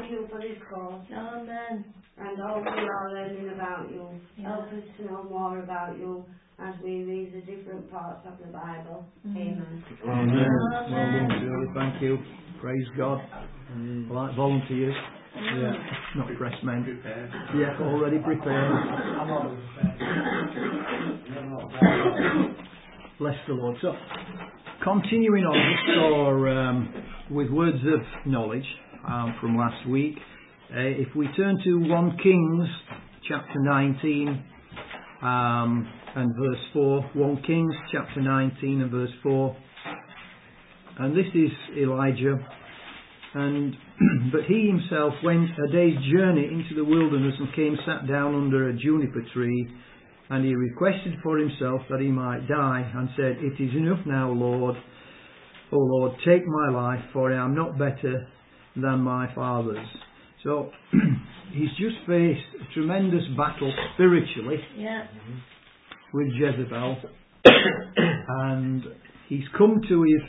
thank you for this course. Amen. And all we are learning about you. Help us to know more about you as we read the different parts of the Bible. Amen. Amen. Well done, Shirley. Thank you. Praise God. Like volunteers. Yeah. Not pressmen. Yeah, already prepared. Bless the Lord. So, continuing on with words of knowledge from last week. If we turn to 1 Kings chapter 19 and verse 4. 1 Kings chapter 19 and verse 4. And this is Elijah. But he himself went a day's journey into the wilderness and came sat down under a juniper tree. And he requested for himself that he might die, and said, It is enough now, Lord. O Lord, take my life, for I am not better than my fathers. So, he's just faced a tremendous battle spiritually with Jezebel. And he's come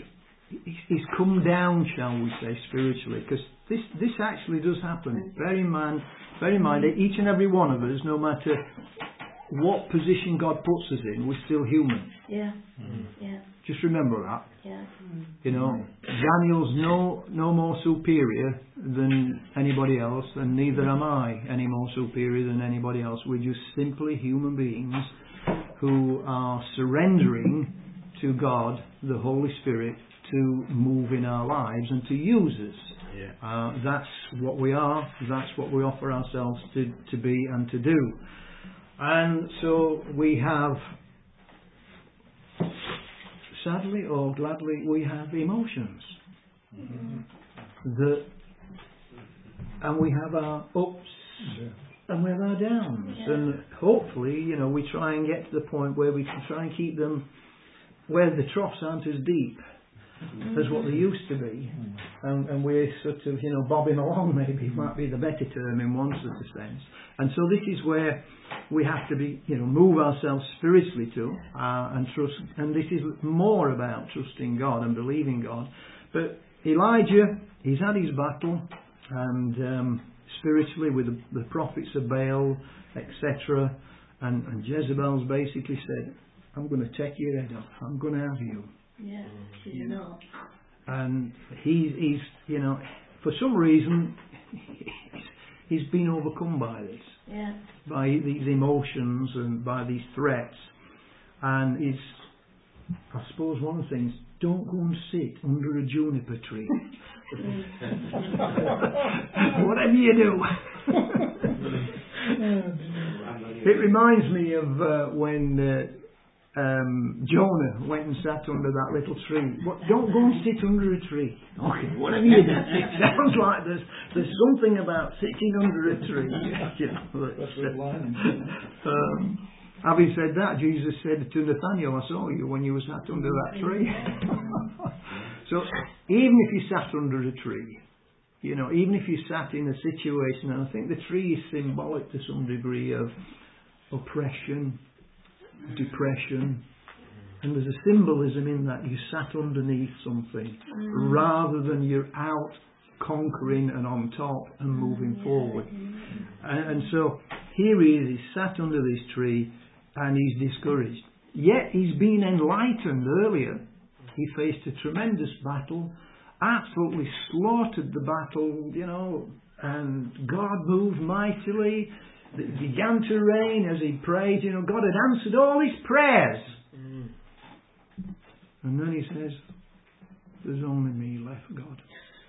down, shall we say, spiritually. Because this actually does happen. Bear in mind that each and every one of us, no matter what position God puts us in, we're still human. Yeah. Just remember that. Yeah. You know, Daniel's no more superior than anybody else, and neither am I any more superior than anybody else. We're just simply human beings who are surrendering to God, the Holy Spirit, to move in our lives and to use us. Yeah. That's what we are. That's what we offer ourselves to be and to do. And so we have, sadly or gladly, we have emotions. And we have our ups and we have our downs. Yeah. And hopefully, we try and get to the point where we can try and keep them where the troughs aren't as deep as what they used to be. And we're sort of, bobbing along, maybe might be the better term in one sort of sense. And so this is where we have to be, move ourselves spiritually to and trust. And this is more about trusting God and believing God. But Elijah, he's had his battle, and spiritually with the prophets of Baal, etc. And Jezebel's basically said, I'm going to take your head off. I'm going to have you. Yeah, she's not. And he's for some reason, he's been overcome by this. Yeah. By these emotions and by these threats. And I suppose one of the things, don't go and sit under a juniper tree. Whatever you do. It reminds me of when Jonah went and sat under that little tree. Don't go and sit under a tree. Okay, whatever you do. It sounds like there's something about sitting under a tree. Having said that, Jesus said to Nathaniel, I saw you when you were sat under that tree. So even if you sat under a tree, even if you sat in a situation, and I think the tree is symbolic to some degree of oppression, depression, and there's a symbolism in that. You sat underneath something rather than you're out conquering and on top and moving forward. And so here he is, he's sat under this tree and he's discouraged. Yet he's been enlightened earlier. He faced a tremendous battle, absolutely slaughtered the battle, and God moved mightily. It began to rain as he prayed. God had answered all his prayers. And then he says, there's only me left, God.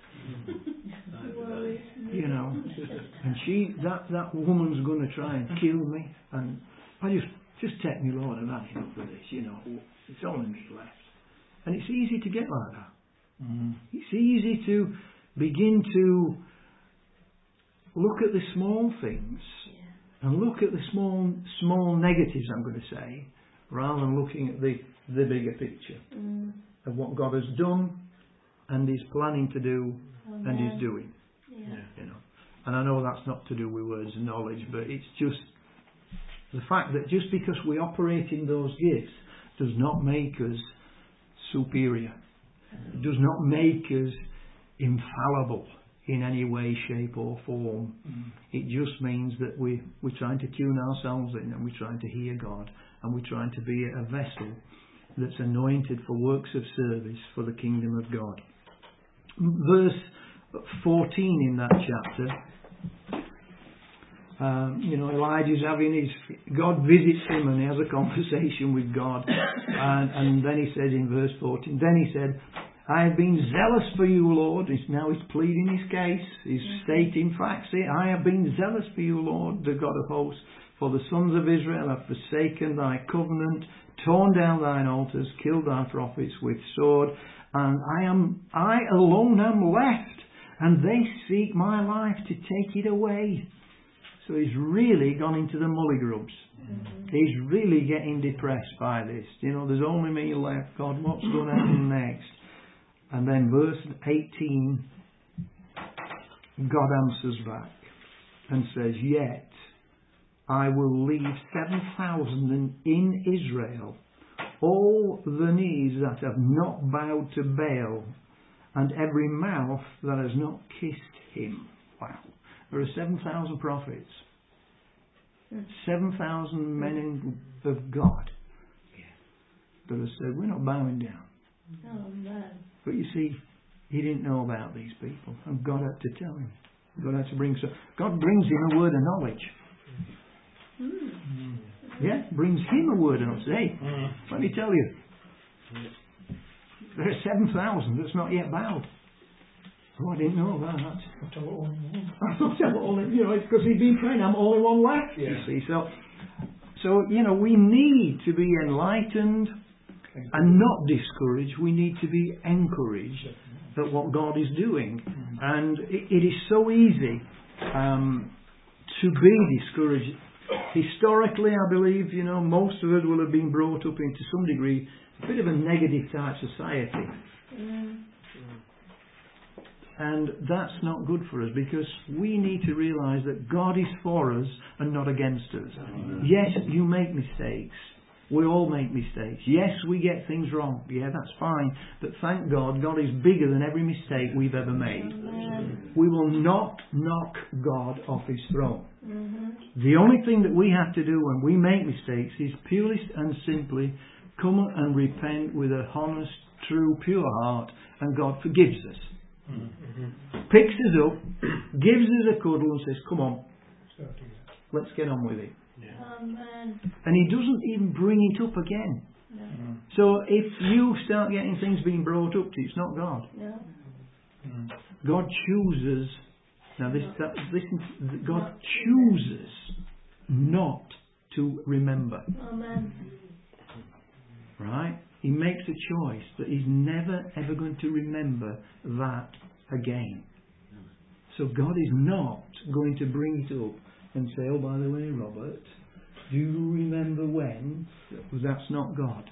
And that woman's going to try and kill me. And I just take me, Lord, and I've had enough of this. It's only me left. And it's easy to get like that. It's easy to begin to look at the small things. And look at the small negatives, I'm going to say, rather than looking at the bigger picture of what God has done and is planning to do and is doing. Yeah. And I know that's not to do with words of knowledge, but it's just the fact that just because we operate in those gifts does not make us superior. It does not make us infallible. in any way, shape or form. It just means that we're trying to tune ourselves in, and we're trying to hear God, and we're trying to be a vessel that's anointed for works of service for the kingdom of God. Verse 14 in that chapter, Elijah's God visits him and he has a conversation with God, and then he says in verse 14, then he said, I have been zealous for you, Lord. Now he's pleading his case. He's stating facts here. I have been zealous for you, Lord, the God of hosts. For the sons of Israel have forsaken thy covenant, torn down thine altars, killed thy prophets with sword. And I alone am left, and they seek my life to take it away. So he's really gone into the mullygrubs. He's really getting depressed by this. There's only me left. God, what's going to happen next? And then verse 18, God answers back and says, yet I will leave 7,000 in Israel, all the knees that have not bowed to Baal, and every mouth that has not kissed him. Wow. There are 7,000 prophets. 7,000 men of God that have said, we're not bowing down. Oh, man. But you see, he didn't know about these people, and God had to tell him. God had to God brings him a word of knowledge. Yeah, brings him a word of knowledge. Hey, let me tell you, there are 7,000 that's not yet bowed. Oh, I didn't know about that. I thought it's because he'd been praying. I'm only one left. Yeah. You see, so we need to be enlightened and not discouraged. We need to be encouraged at what God is doing. And it is so easy to be discouraged. Historically, I believe, most of us will have been brought up into some degree a bit of a negative type society. And that's not good for us, because we need to realise that God is for us and not against us. Yes, you make mistakes. We all make mistakes. Yes, we get things wrong. Yeah, that's fine. But thank God, God is bigger than every mistake we've ever made. Amen. We will not knock God off His throne. The only thing that we have to do when we make mistakes is purely and simply come and repent with a honest, true, pure heart, and God forgives us. Picks us up, gives us a cuddle and says, come on, let's get on with it. Amen. And He doesn't even bring it up again. No. So if you start getting things being brought up to you, it's not God. No. God chooses. Now listen. God chooses not to remember. Amen. Right? He makes a choice that He's never ever going to remember that again. So God is not going to bring it up and say, oh, by the way, Robert, do you remember when? That's not God.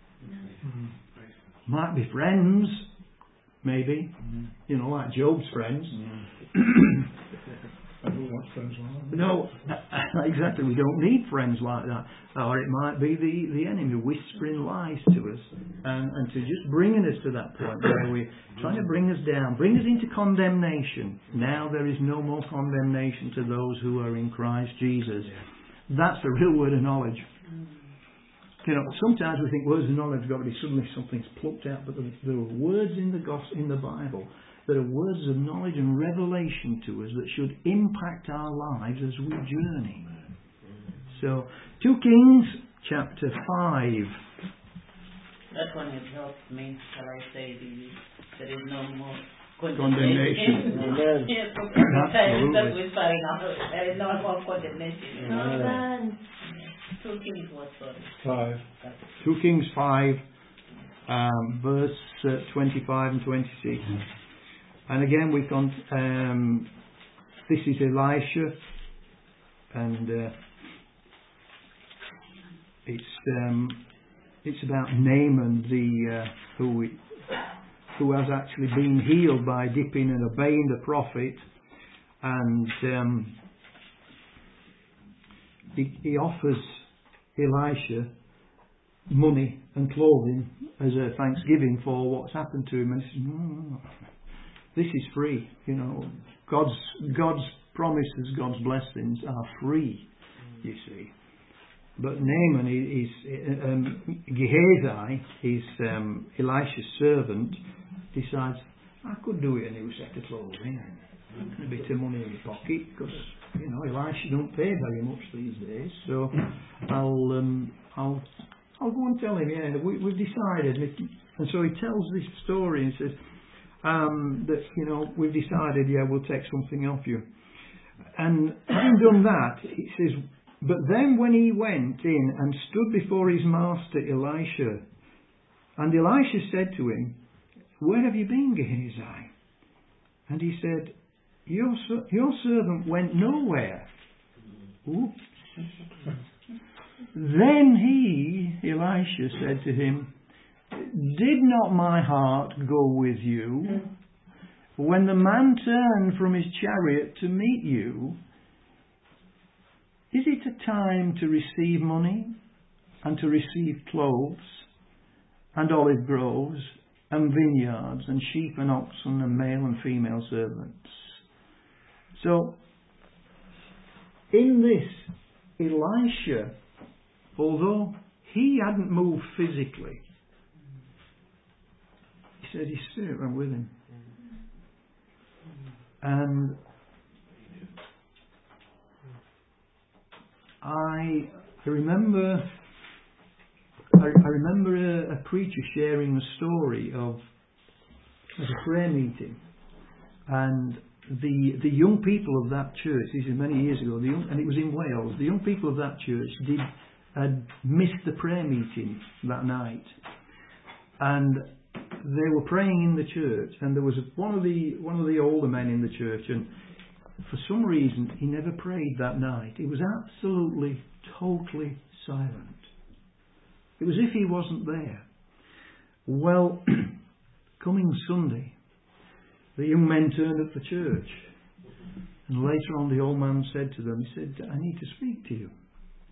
Might be friends, maybe. Like Job's friends. I don't want friends like that. No, exactly. We don't need friends like that. Or it might be the enemy whispering lies to us and to just bringing us to that point where we're trying to bring us down, bring us into condemnation. Now there is no more condemnation to those who are in Christ Jesus. That's the real word of knowledge. Sometimes we think words of knowledge have got to be suddenly something's plucked out, but there are words in the Bible that are words of knowledge and revelation to us that should impact our lives as we journey. So, 2 Kings chapter 5. That one has helped me, shall I say, there is no more condemnation. Amen. Yes, that we find out. There is no more condemnation. Amen. 2 Kings what, sorry? 5. 2 Kings 5, verse 25 and 26. And again, we've gone. This is Elisha, and it's about Naaman, who has actually been healed by dipping and obeying the prophet, and he offers Elisha money and clothing as a thanksgiving for what's happened to him, and he says, no. this is free. You know, God's promises, God's blessings are free. You see, but Naaman Gehazi, is Elisha's servant, decides I could do it a new set of clothes, and a bit of money in my pocket, because Elisha don't pay very much these days. So I'll go and tell him. Yeah, we've decided. And so he tells this story and says that we've decided. Yeah, we'll take something off you. And having done that, it says, but then when he went in and stood before his master Elisha, and Elisha said to him, where have you been, Gehazi? And he said, your servant went nowhere. Ooh. Then Elisha, said to him, did not my heart go with you when the man turned from his chariot to meet you? Is it a time to receive money and to receive clothes and olive groves and vineyards and sheep and oxen and male and female servants? So, in this, Elisha, although he hadn't moved physically, he said his spirit went with him. And I remember a preacher sharing the story of a prayer meeting, and the young people of that church, this is many years ago, and it was in Wales, the young people of that church had missed the prayer meeting that night, and they were praying in the church, and there was one of the older men in the church, and for some reason he never prayed that night. He was absolutely, totally silent. It was as if he wasn't there. Well, coming Sunday, the young men turned up the church, and later on the old man said to them, he said, I need to speak to you.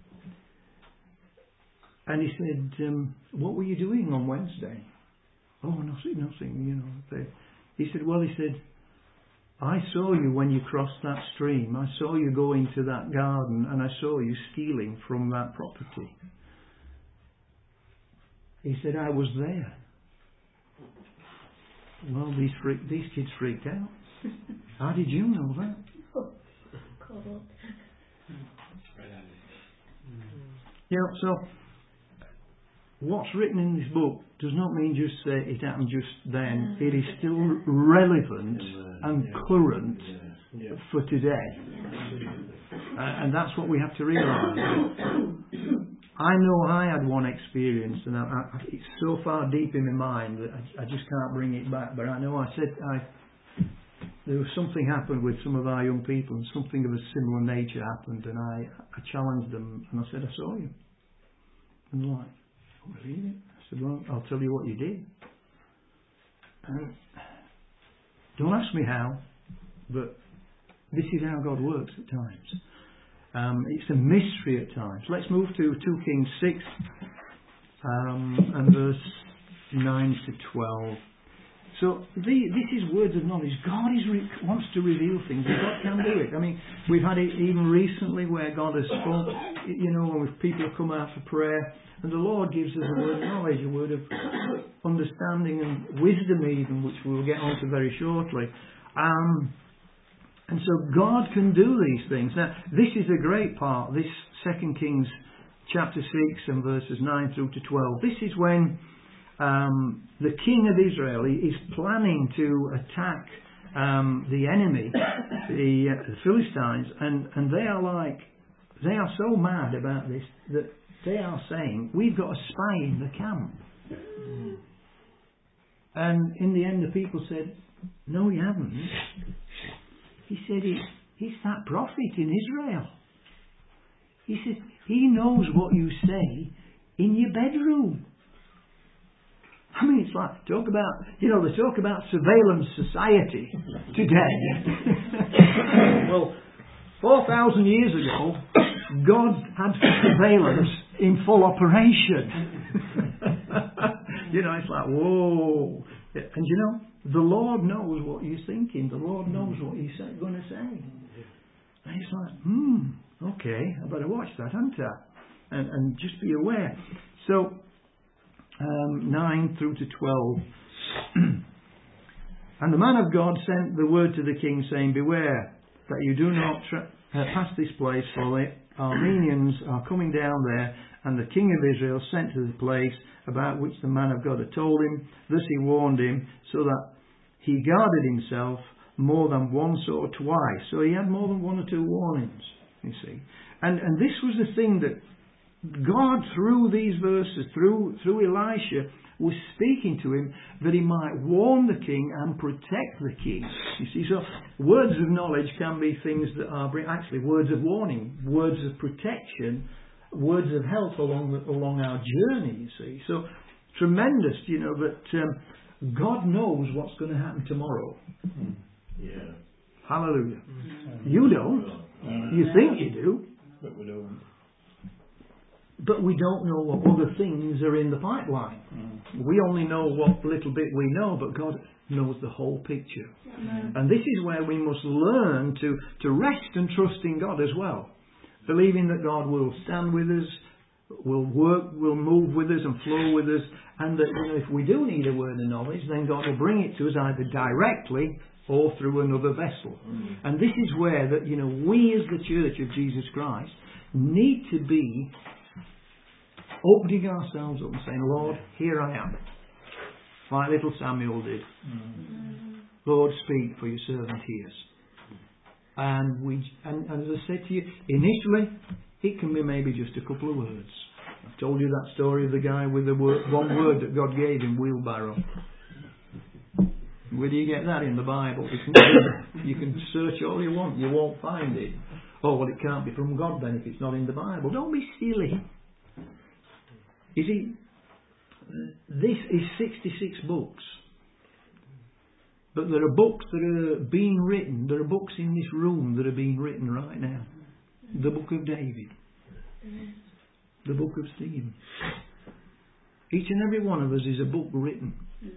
And he said, what were you doing on Wednesday? Oh, nothing, He said, I saw you when you crossed that stream. I saw you go into that garden, and I saw you stealing from that property. He said, I was there. Well, these kids freaked out. How did you know that? So what's written in this book does not mean just say it happened just then. It is still relevant and current for today. And that's what we have to realise. I know I had one experience, and it's so far deep in my mind that I just can't bring it back. But I know there was something happened with some of our young people, and something of a similar nature happened, and I challenged them, and I said, I saw you. And they're like, oh, really? I said, well, I'll tell you what you did. Don't ask me how, but this is how God works at times. It's a mystery at times. Let's move to 2 Kings 6 and verse 9 to 12. So this is words of knowledge. God wants to reveal things, and God can do it. I mean, we've had it even recently where God has spoken, when people have come out for prayer, and the Lord gives us a word of knowledge, a word of understanding and wisdom even, which we'll get onto very shortly. And so God can do these things. Now, this is a great part, this 2 Kings chapter 6 and verses 9 through to 12. This is when the king of Israel is planning to attack the enemy, the Philistines, and they are so mad about this that they are saying, we've got a spy in the camp. And in the end the people said, no, you haven't. He said, he's that prophet in Israel. He said, he knows what you say in your bedroom. I mean, it's like, they talk about surveillance society today. Well, 4,000 years ago, God had surveillance in full operation. It's like, whoa. And the Lord knows what you're thinking. The Lord knows what you're going to say. And it's like, okay, I better watch that, haven't I? And just be aware. So, 9 through to 12. And the man of God sent the word to the king, saying, beware that you do not pass this place, for the Armenians are coming down there. And the king of Israel sent to the place about which the man of God had told him. Thus he warned him, so that he guarded himself more than once or twice. So he had more than one or two warnings, you see. And this was the thing that God, through these verses, through Elisha, was speaking to him, that he might warn the king and protect the king. You see, so words of knowledge can be things that are actually words of warning, words of protection, words of help along our journey, you see. So tremendous, that God knows what's going to happen tomorrow. Yeah. Hallelujah. You don't. You think you do. But we don't. But we don't know what other things are in the pipeline. We only know what little bit we know, but God knows the whole picture. And this is where we must learn to rest and trust in God as well. Believing that God will stand with us, will work, will move with us and flow with us, and that if we do need a word of knowledge, then God will bring it to us either directly or through another vessel. And this is where that we as the Church of Jesus Christ need to be opening ourselves up and saying, Lord, here I am. Like little Samuel did. Lord, speak, for your servant hears. And as I said to you, initially, it can be maybe just a couple of words. I've told you that story of the guy with the one word that God gave him, wheelbarrow. Where do you get that in the Bible? You can search all you want, you won't find it. Oh, well, it can't be from God then if it's not in the Bible. Don't be silly. You see, this is 66 books. But there are books that are being written. There are books in this room that are being written right now. The book of David. The book of Stephen. Each and every one of us is a book written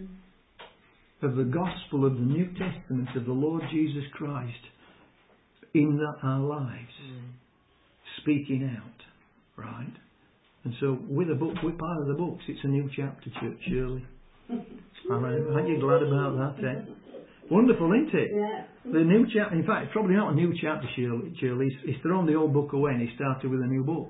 of the gospel of the New Testament of the Lord Jesus Christ in our lives. Speaking out. Right? And so with a book, we're part of the books. It's a new chapter, Church Shirley. Aren't you glad about that, eh? Wonderful, isn't it? Yeah. The new chapter, in fact, probably not a new chapter, Shirley. He's thrown the old book away and he started with a new book.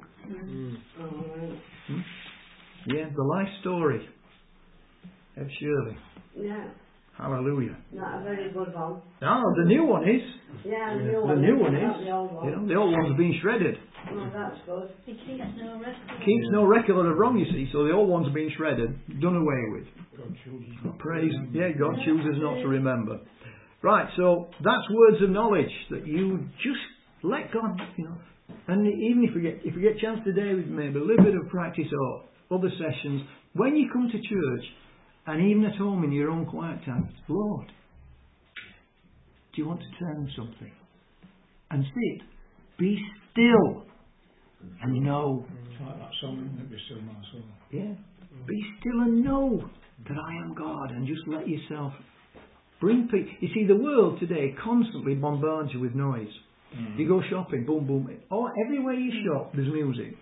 Yeah, the life story of Shirley. Yeah. Hallelujah. Not a very good one. Oh, the new one is. Yeah, the new one is. Not the old one. The old one's been shredded. Oh, that's good. It keeps no record. Keeps no record of wrong, you see, so the old one's been shredded, done away with. God chooses not to Praise. remember. Yeah, God chooses not to remember. Right, so that's words of knowledge that you just let God, and even if we get a chance today with maybe a little bit of practice or other sessions, when you come to church, and even at home in your own quiet time, Lord, do you want to tell me something? And sit. Be still. And know. It's like that song, that Be Still My Soul. Yeah. Be still and know that I am God. And just let yourself bring peace. You see, the world today constantly bombards you with noise. You go shopping, boom, boom. Oh, everywhere you shop, there's music.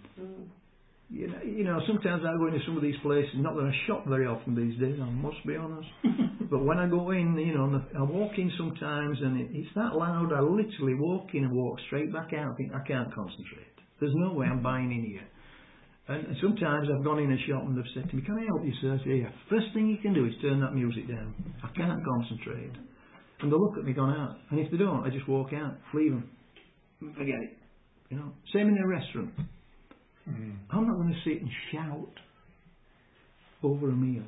Sometimes I go into some of these places, not that I shop very often these days, I must be honest. But when I go in, I walk in sometimes and it's that loud, I literally walk in and walk straight back out. I think, I can't concentrate. There's no way I'm buying in here. And sometimes I've gone in a shop and they've said to me, can I help you, sir? I say, yeah. First thing you can do is turn that music down. I can't concentrate. And they'll look at me gone out. And if they don't, I just walk out, leave them. Forget it. Same in a restaurant. I'm not going to sit and shout over a meal.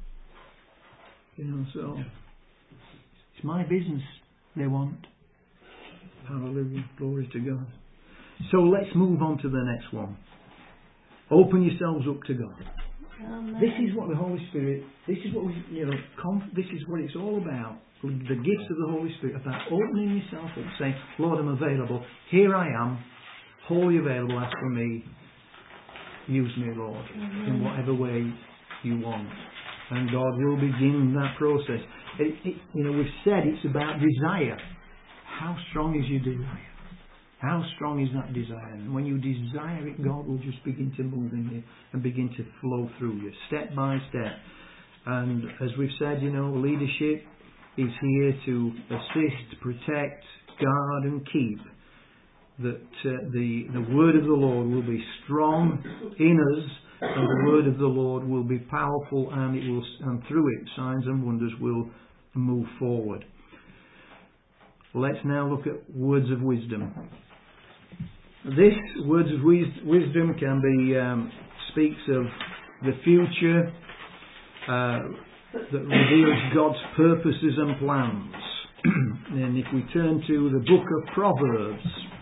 So it's my business they want. Hallelujah. Glory to God. So let's move on to the next one. Open yourselves up to God. Amen. This is what the Holy Spirit, this is what this is what it's all about. The gifts of the Holy Spirit, about opening yourself up, saying, Lord, I'm available. Here I am, wholly available. Ask for me. Use me, Lord, in whatever way you want. And God will begin that process. We've said it's about desire. How strong is your desire? How strong is that desire? And when you desire it, God will just begin to move in you and begin to flow through you, step by step. And as we've said, leadership is here to assist, protect, guard and keep. That the word of the Lord will be strong in us, and the word of the Lord will be powerful, and through it signs and wonders will move forward. Let's now look at words of wisdom. This words of wisdom can be speaks of the future, that reveals God's purposes and plans. And if we turn to the book of Proverbs,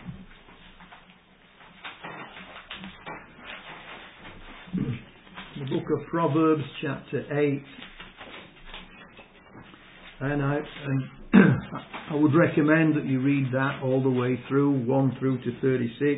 the book of Proverbs chapter 8, and I would recommend that you read that all the way through, 1 through to 36.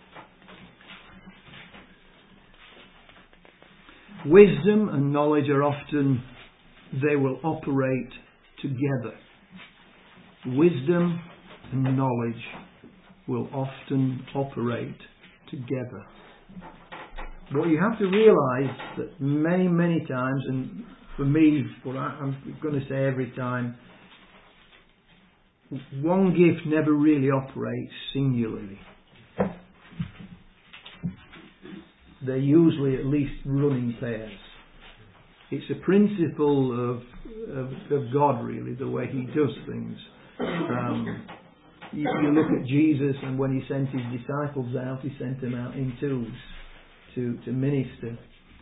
Wisdom and knowledge are often, they will operate together. Wisdom and knowledge will often operate together. But you have to realise that many, many times, and for me, what I'm going to say every time, one gift never really operates singularly. They're usually at least running pairs. It's a principle of God, really, the way He does things. You look at Jesus, and when He sent His disciples out, He sent them out in twos to minister.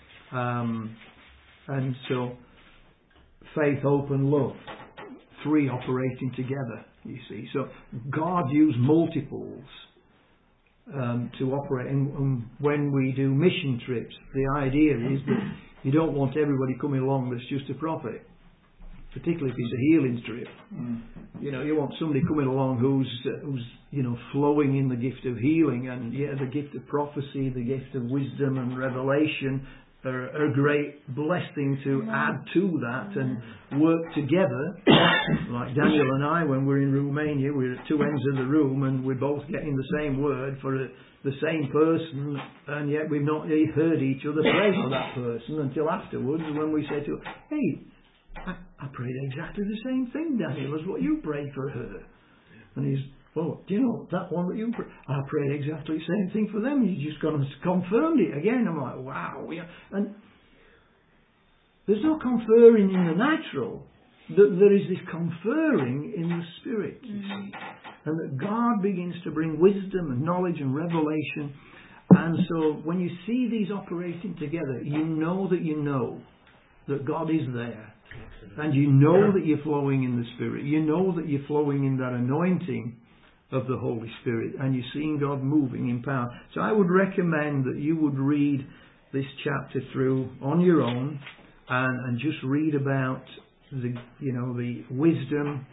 And so, faith, hope and love, three operating together, you see. So God used multiples to operate. And when we do mission trips, the idea is that you don't want everybody coming along that's just a prophet, particularly if it's a healing trip. You want somebody coming along who's flowing in the gift of healing, and the gift of prophecy, the gift of wisdom and revelation are a great blessing to add to that and work together. Like Daniel and I, when we're in Romania, we're at two ends of the room and we're both getting the same word for the same person, and yet we've not heard each other pray for that person until afterwards, when we say to her, hey, I prayed exactly the same thing, Daniel, as what you prayed for her. And he's, oh, do you know that one that you prayed? I prayed exactly the same thing for them. You just gone and confirmed it again. I'm like, wow. Yeah. And there's no conferring in the natural. There is this conferring in the Spirit, you see. And that God begins to bring wisdom and knowledge and revelation. And so when you see these operating together, you know that God is there. And you know that you're flowing in the Spirit. You know that you're flowing in that anointing of the Holy Spirit. And you're seeing God moving in power. So I would recommend that you would read this chapter through on your own. And just read about the wisdom.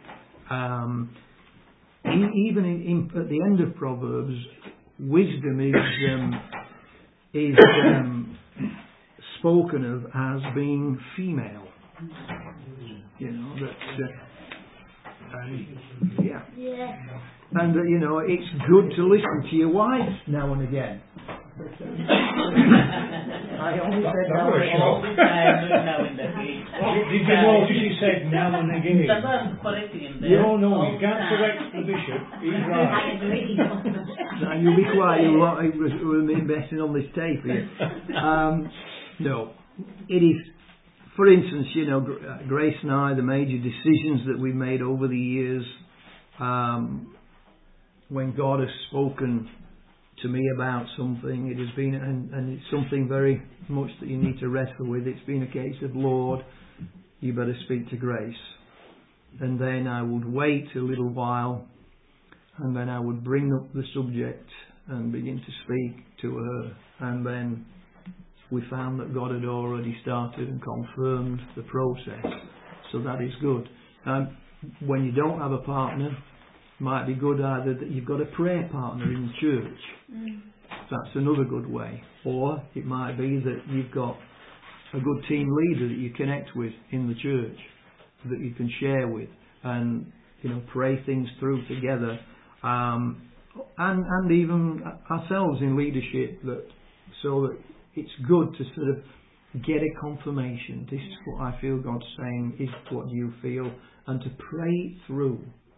Even at the end of Proverbs, wisdom is spoken of as being female. And it's good to listen to your wife now and again. I only said now and again. Did you notice he said now and again? No, you can't correct the bishop. He's right. And you'll be quiet. We're investing on this tape here. No, it is. For instance, Grace and I, the major decisions that we've made over the years, when God has spoken to me about something, it has been, and it's something very much that you need to wrestle with. It's been a case of, Lord, you better speak to Grace. And then I would wait a little while, and then I would bring up the subject and begin to speak to her, and then we found that God had already started and confirmed the process. So that is good. When you don't have a partner, it might be good either that you've got a prayer partner in the church. That's another good way. Or it might be that you've got a good team leader that you connect with in the church, that you can share with, and pray things through together, and even ourselves in leadership, so that it's good to sort of get a confirmation. This is what I feel God's saying. Is what you feel, and to pray it through.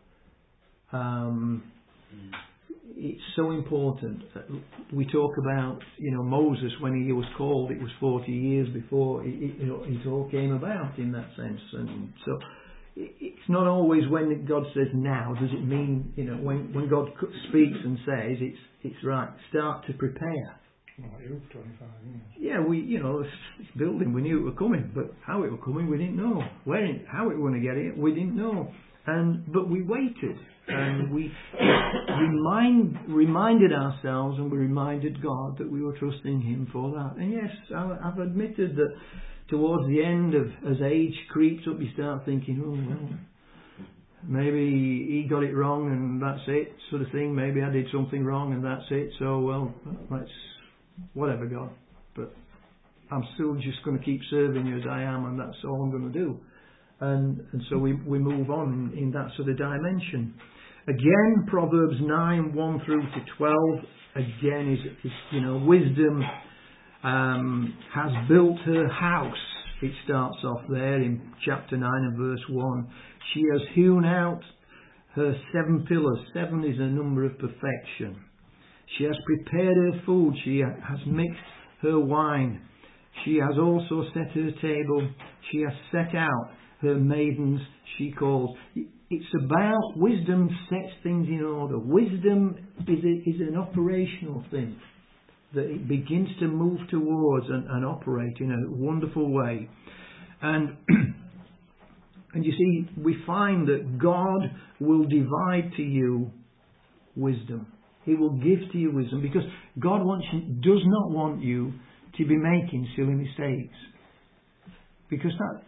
It's so important. We talk about Moses, when he was called, it was 40 years before it all came about in that sense. And so it's not always when God says now does it mean when God speaks and says it's right. Start to prepare. Well, it was 25 years. Yeah, this building, we knew it were coming, but how it were coming we didn't know. How it were going to get it we didn't know. But we waited, and we reminded ourselves, and we reminded God that we were trusting Him for that. And yes, I've admitted that towards the end as age creeps up, you start thinking, oh well, maybe he got it wrong and that's it, sort of thing. Maybe I did something wrong and that's it. So well, let's whatever, God. But I'm still just going to keep serving you as I am, and that's all I'm going to do. And so we move on in that sort of dimension. Again, Proverbs 9, 1 through to 12, again is wisdom has built her house. It starts off there in chapter 9 and verse 1. She has hewn out her 7 pillars. 7 is a number of perfection. She has prepared her food. She has mixed her wine. She has also set her table. She has set out her maidens, she calls. It's about wisdom sets things in order. Wisdom is an operational thing that it begins to move towards and operate in a wonderful way. And you see, we find that God will divide to you wisdom. He will give to you wisdom, because God does not want you to be making silly mistakes. Because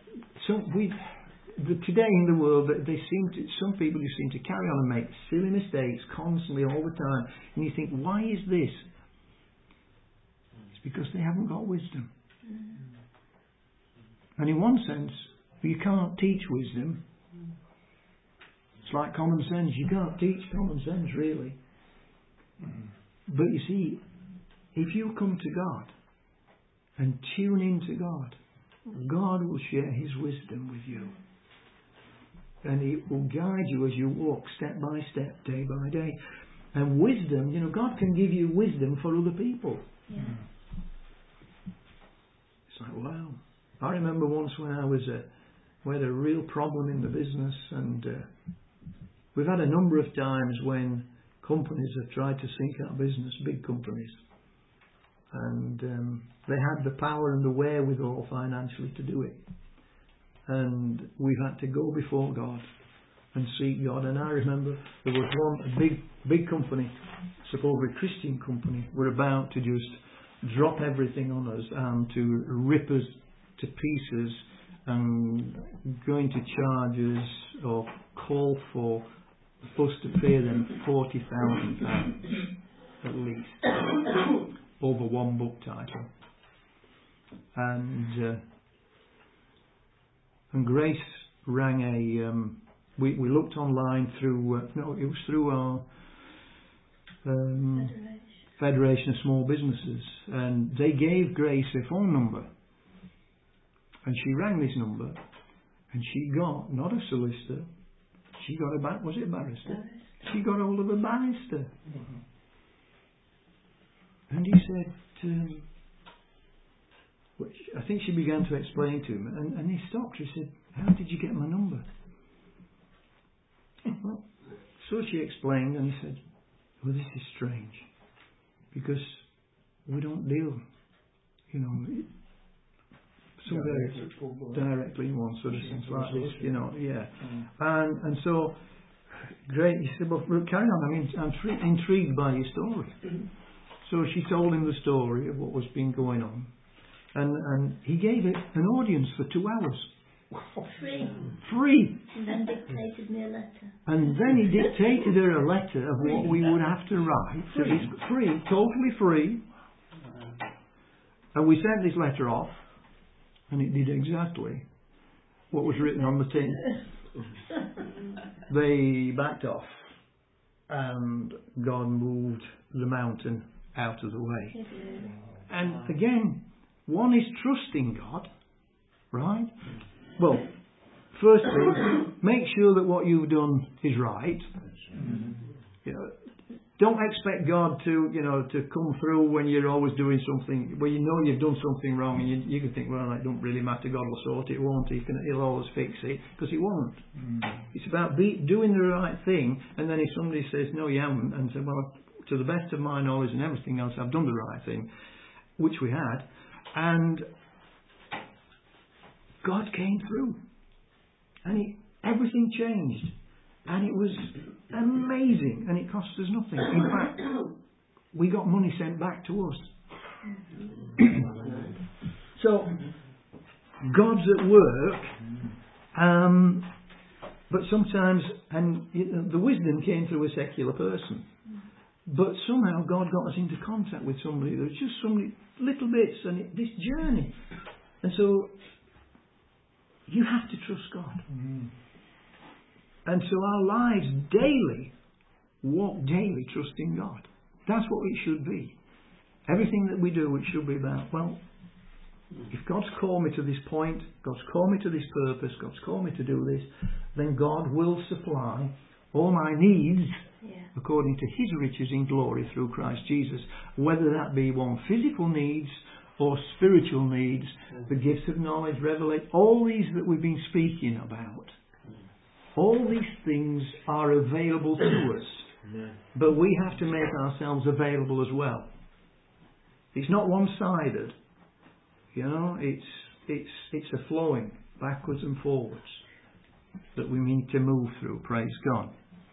today in the world, some people just seem to carry on and make silly mistakes constantly, all the time. And you think, why is this? It's because they haven't got wisdom. And in one sense, you can't teach wisdom. It's like common sense. You can't teach common sense, really. But you see, if you come to God and tune into God, God will share His wisdom with you. And He will guide you as you walk step by step, day by day. And wisdom, God can give you wisdom for other people. Yeah. It's like, wow. I remember once when we had a real problem in the business, and we've had a number of times when companies have tried to sink our business, big companies. And they had the power and the wherewithal financially to do it. And we've had to go before God and seek God. And I remember there was a big company, supposedly a Christian company, were about to just drop everything on us and to rip us to pieces and going to charge us or call for us to pay them £40,000 at least over one book title. And Grace rang we looked online through it was through our Federation of Small Businesses, and they gave Grace a phone number, and she rang this number, and she got not a solicitor, she got was it a barrister? She got hold of a barrister. Mm-hmm. And he said, I think she began to explain to him, and he stopped. He said, how did you get my number? Well, so she explained, and he said, well, this is strange, because we don't deal, directly in one sort of sense like this, yeah. And so, great, he said, well, carry on, I'm intrigued by your story. So she told him the story of what was been going on. And he gave it an audience for 2 hours. Free. And then dictated me a letter. And then he dictated her a letter of what we would have to write. So it's free, totally free. And we sent this letter off. And it did exactly what was written on the tin. They backed off, and God moved the mountain out of the way. And again, one is trusting God, right? Well, firstly, make sure that what you've done is right. You know, don't expect God to come through when you're always doing something, where you know you've done something wrong, and you can think, well, it don't really matter, God will sort it, won't He? He'll always fix it, because He won't. It's about doing the right thing, and then if somebody says, no, you haven't, and say, well, to the best of my knowledge and everything else, I've done the right thing, which we had, and God came through, and everything changed. And it was amazing, and it cost us nothing. In fact, we got money sent back to us. So, God's at work, but sometimes, and the wisdom came through a secular person, but somehow God got us into contact with somebody. There was just some little bits, and this journey. And so, you have to trust God. And so our lives daily, walk daily trusting God. That's what it should be. Everything that we do, it should be about, well, if God's called me to this point, God's called me to this purpose, God's called me to do this, then God will supply all my needs according to His riches in glory through Christ Jesus. Whether that be one physical needs or spiritual needs, the gifts of knowledge, revelation, all these that we've been speaking about. All these things are available to us, but we have to make ourselves available as well. It's not one-sided, it's a flowing backwards and forwards that we need to move through. Praise God.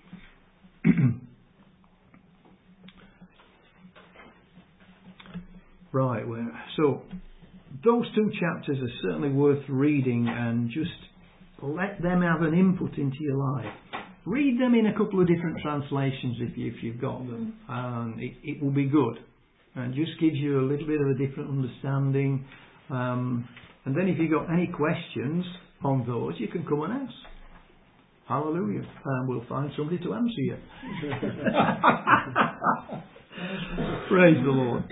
Right, so those two chapters are certainly worth reading, and just let them have an input into your life. Read them in a couple of different translations if you've got them. It will be good. And just gives you a little bit of a different understanding. And then if you've got any questions on those, you can come and ask. Hallelujah. And we'll find somebody to answer you. Praise the Lord.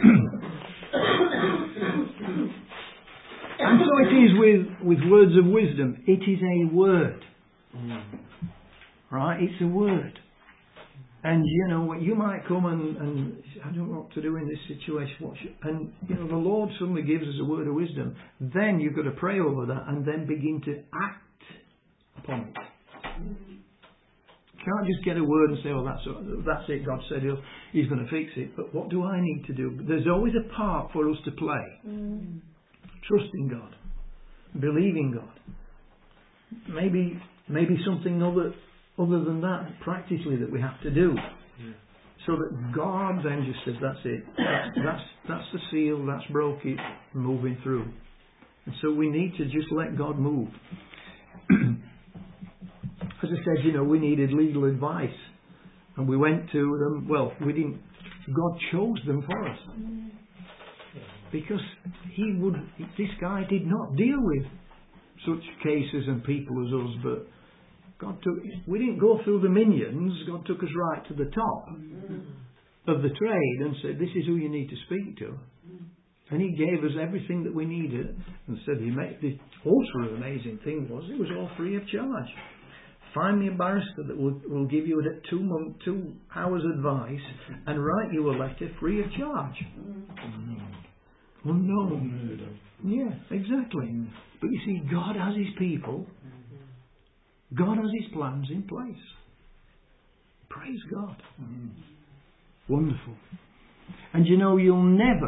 And so it is with words of wisdom. It is a word. Right? It's a word. And you might come and I don't know what to do in this situation. And the Lord suddenly gives us a word of wisdom. Then you've got to pray over that and then begin to act upon it. You can't just get a word and say, "Oh, that's it. God said He's going to fix it." But what do I need to do? There's always a part for us to play. Trusting God, believing God. Maybe something other than that, practically, that we have to do, so that God then just says, "That's it. That's the seal. That's broke it. Moving through." And so we need to just let God move. As I said, we needed legal advice, and we went to them. Well, we didn't. God chose them for us. Because this guy did not deal with such cases and people as us, but we didn't go through the minions. God took us right to the top of the trade and said, "This is who you need to speak to." And He gave us everything that we needed, and said, the ultra amazing thing was, it was all free of charge. Find me a barrister that will give you a 2 hours advice and write you a letter free of charge. Unknown. Yeah, exactly. But you see, God has His people. God has His plans in place. Praise God. Wonderful. And you'll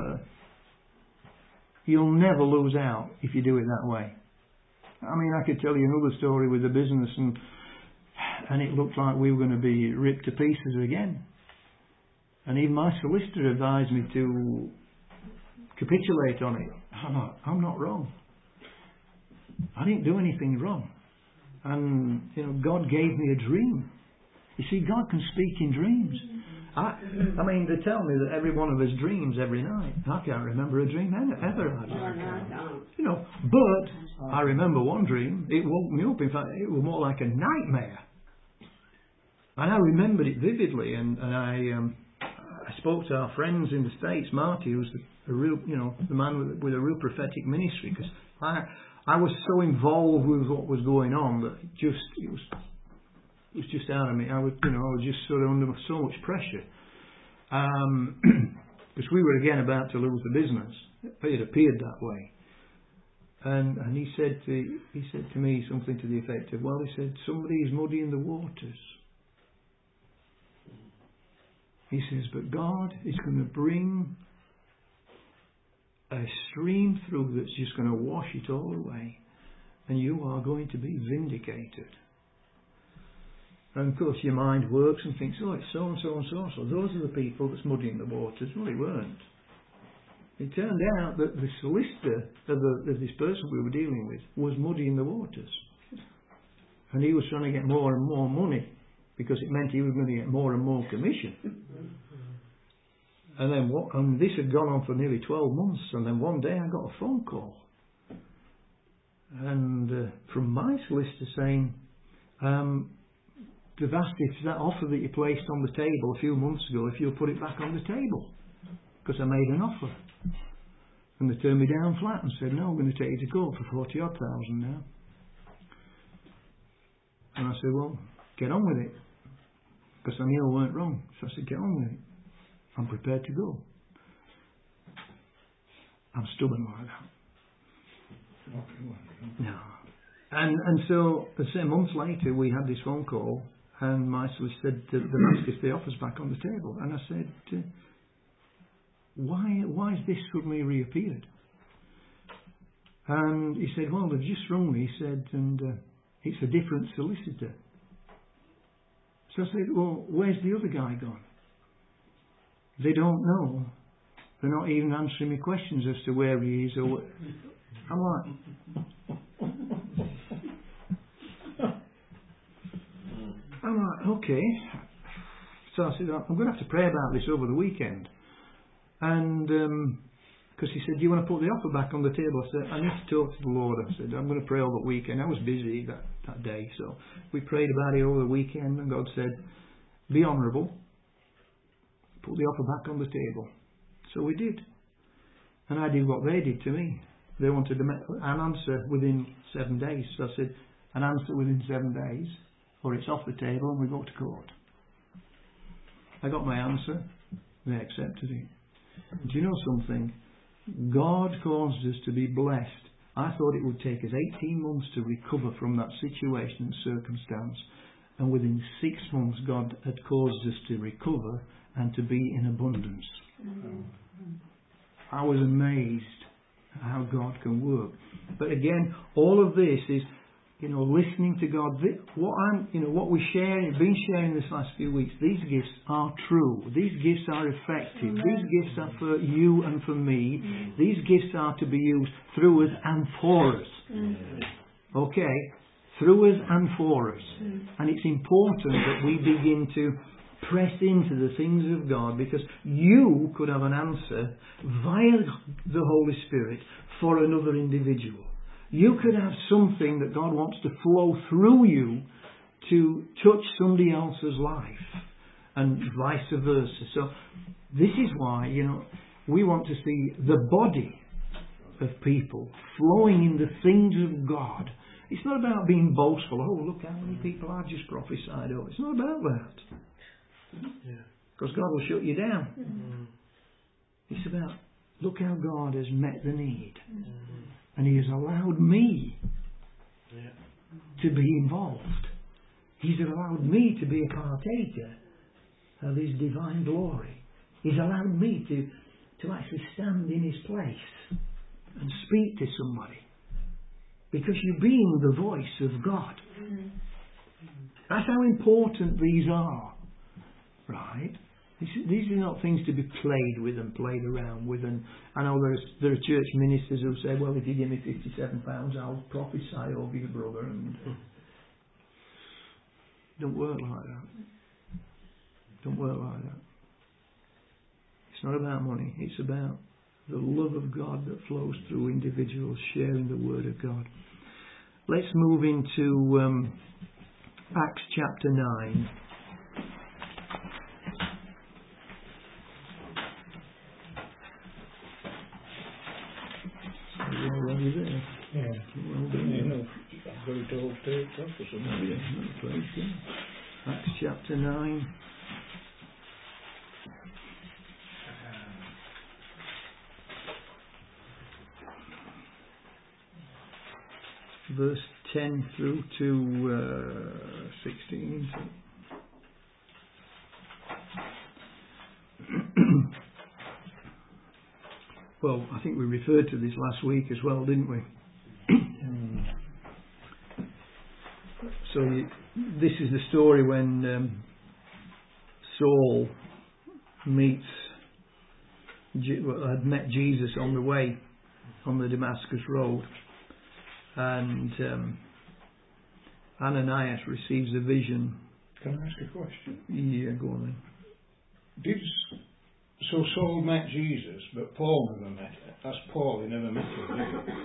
never lose out if you do it that way. I mean, I could tell you another story with a business, and it looked like we were going to be ripped to pieces again. And even my solicitor advised me to capitulate on it. I'm not wrong. I didn't do anything wrong. And God gave me a dream. You see, God can speak in dreams. I mean, they tell me that every one of us dreams every night. I can't remember a dream ever. You know, but I remember one dream. It woke me up. In fact, it was more like a nightmare. And I remembered it vividly. And I spoke to our friends in the States, Marty, who's a real, you know, the man with a real prophetic ministry, because I was so involved with what was going on that it was just out of me. I was just sort of under so much pressure. Because we were again about to lose the business. It appeared that way. And he said to me something to the effect of, well, he said, somebody is muddying the waters. He says, but God is going to bring a stream through that's just going to wash it all away. And you are going to be vindicated. And of course your mind works and thinks, oh, it's so and so and so and so. Those are the people that's muddying the waters. Well, it weren't. It turned out that the solicitor of this person we were dealing with was muddying the waters. And he was trying to get more and more money, because it meant he was going to get more and more commission. And then this had gone on for nearly 12 months, and then one day I got a phone call. And from my solicitor saying, they've asked if that offer that you placed on the table a few months ago, if you'll put it back on the table. Because I made an offer. And they turned me down flat and said, no, I'm going to take you to court for 40,000 now. And I said, well, get on with it. Because I knew I weren't wrong. So I said, get on with it. I'm prepared to go. I'm stubborn like that. No. And so, months later, we had this phone call, and my solicitor said, they've asked if the offer's back on the table. And I said, why has this suddenly reappeared? And he said, well, they've just rung me, he said, and it's a different solicitor. So I said, well, where's the other guy gone? They don't know. They're not even answering me questions as to where he is. I'm like, okay. So I said, I'm going to have to pray about this over the weekend. And because he said, do you want to put the offer back on the table? I said, I need to talk to the Lord. I said, I'm going to pray over the weekend. I was busy that day, so we prayed about it over the weekend, and God said, be honourable. Put the offer back on the table. So we did. And I did what they did to me. They wanted an answer within 7 days. So I said, an answer within 7 days, or it's off the table and we go to court. I got my answer. They accepted it. Do you know something? God caused us to be blessed. I thought it would take us 18 months to recover from that situation and circumstance. And within 6 months, God had caused us to recover and to be in abundance. I was amazed how God can work. But again, all of this is, listening to God. What we have been sharing this last few weeks, these gifts are true. These gifts are effective. These gifts are for you and for me. These gifts are to be used through us and for us. Okay? Through us and for us. And it's important that we begin to press into the things of God, because you could have an answer via the Holy Spirit for another individual. You could have something that God wants to flow through you to touch somebody else's life, and vice versa. So this is why, we want to see the body of people flowing in the things of God. It's not about being boastful. Oh, look how many people I've just prophesied over. It's not about that. Because God will shut you down. It's about, look how God has met the need. And He has allowed me to be involved. He's allowed me to be a partaker of His divine glory. He's allowed me to actually stand in His place and speak to somebody. Because you're being the voice of God. That's how important these are. Right? These are not things to be played with and played around with. And I know there are church ministers who say, well, if you give me £57, I'll prophesy over your brother. And don't work like that. Don't work like that. It's not about money. It's about the love of God that flows through individuals sharing the Word of God. Let's move into Acts chapter 9. Already there. Yeah. Well done. You know, I've got it all taped up or something. Oh, yeah, no, praise God. Acts chapter 9. Verse 10 through to 16. Well, I think we referred to this last week as well, didn't we? So this is the story when Saul had met Jesus on the way on the Damascus road, and Ananias receives a vision. Can I ask a question? Yeah, go on then. So Saul met Jesus, but Paul never met him. That's Paul, he never met him, did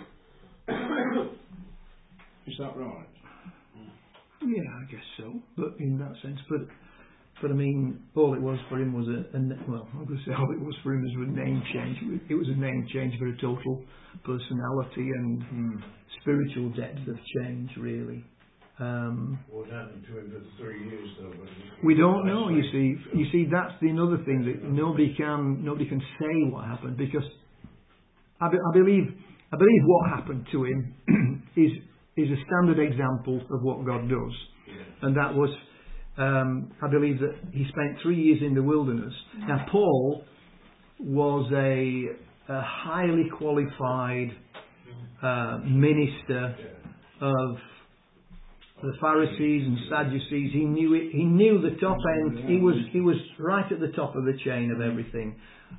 he? Is that right? Yeah, I guess so. But in that sense, but I mean, all it was for him was I'm going to say all it was for him was a name change. It was a name change for a total personality and spiritual depth of change, really. What happened to him for 3 years, though? We don't know. You see, that's the another thing that nobody can say what happened, because I believe what happened to him is a standard example of what God does, and that was I believe that he spent 3 years in the wilderness. Now Paul was a highly qualified minister of the Pharisees and Sadducees. He knew it. He knew the top end. He was right at the top of the chain of everything.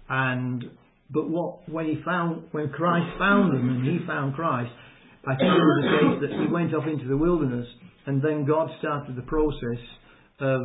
When Christ found them and he found Christ, I think it was the case that he went off into the wilderness, and then God started the process of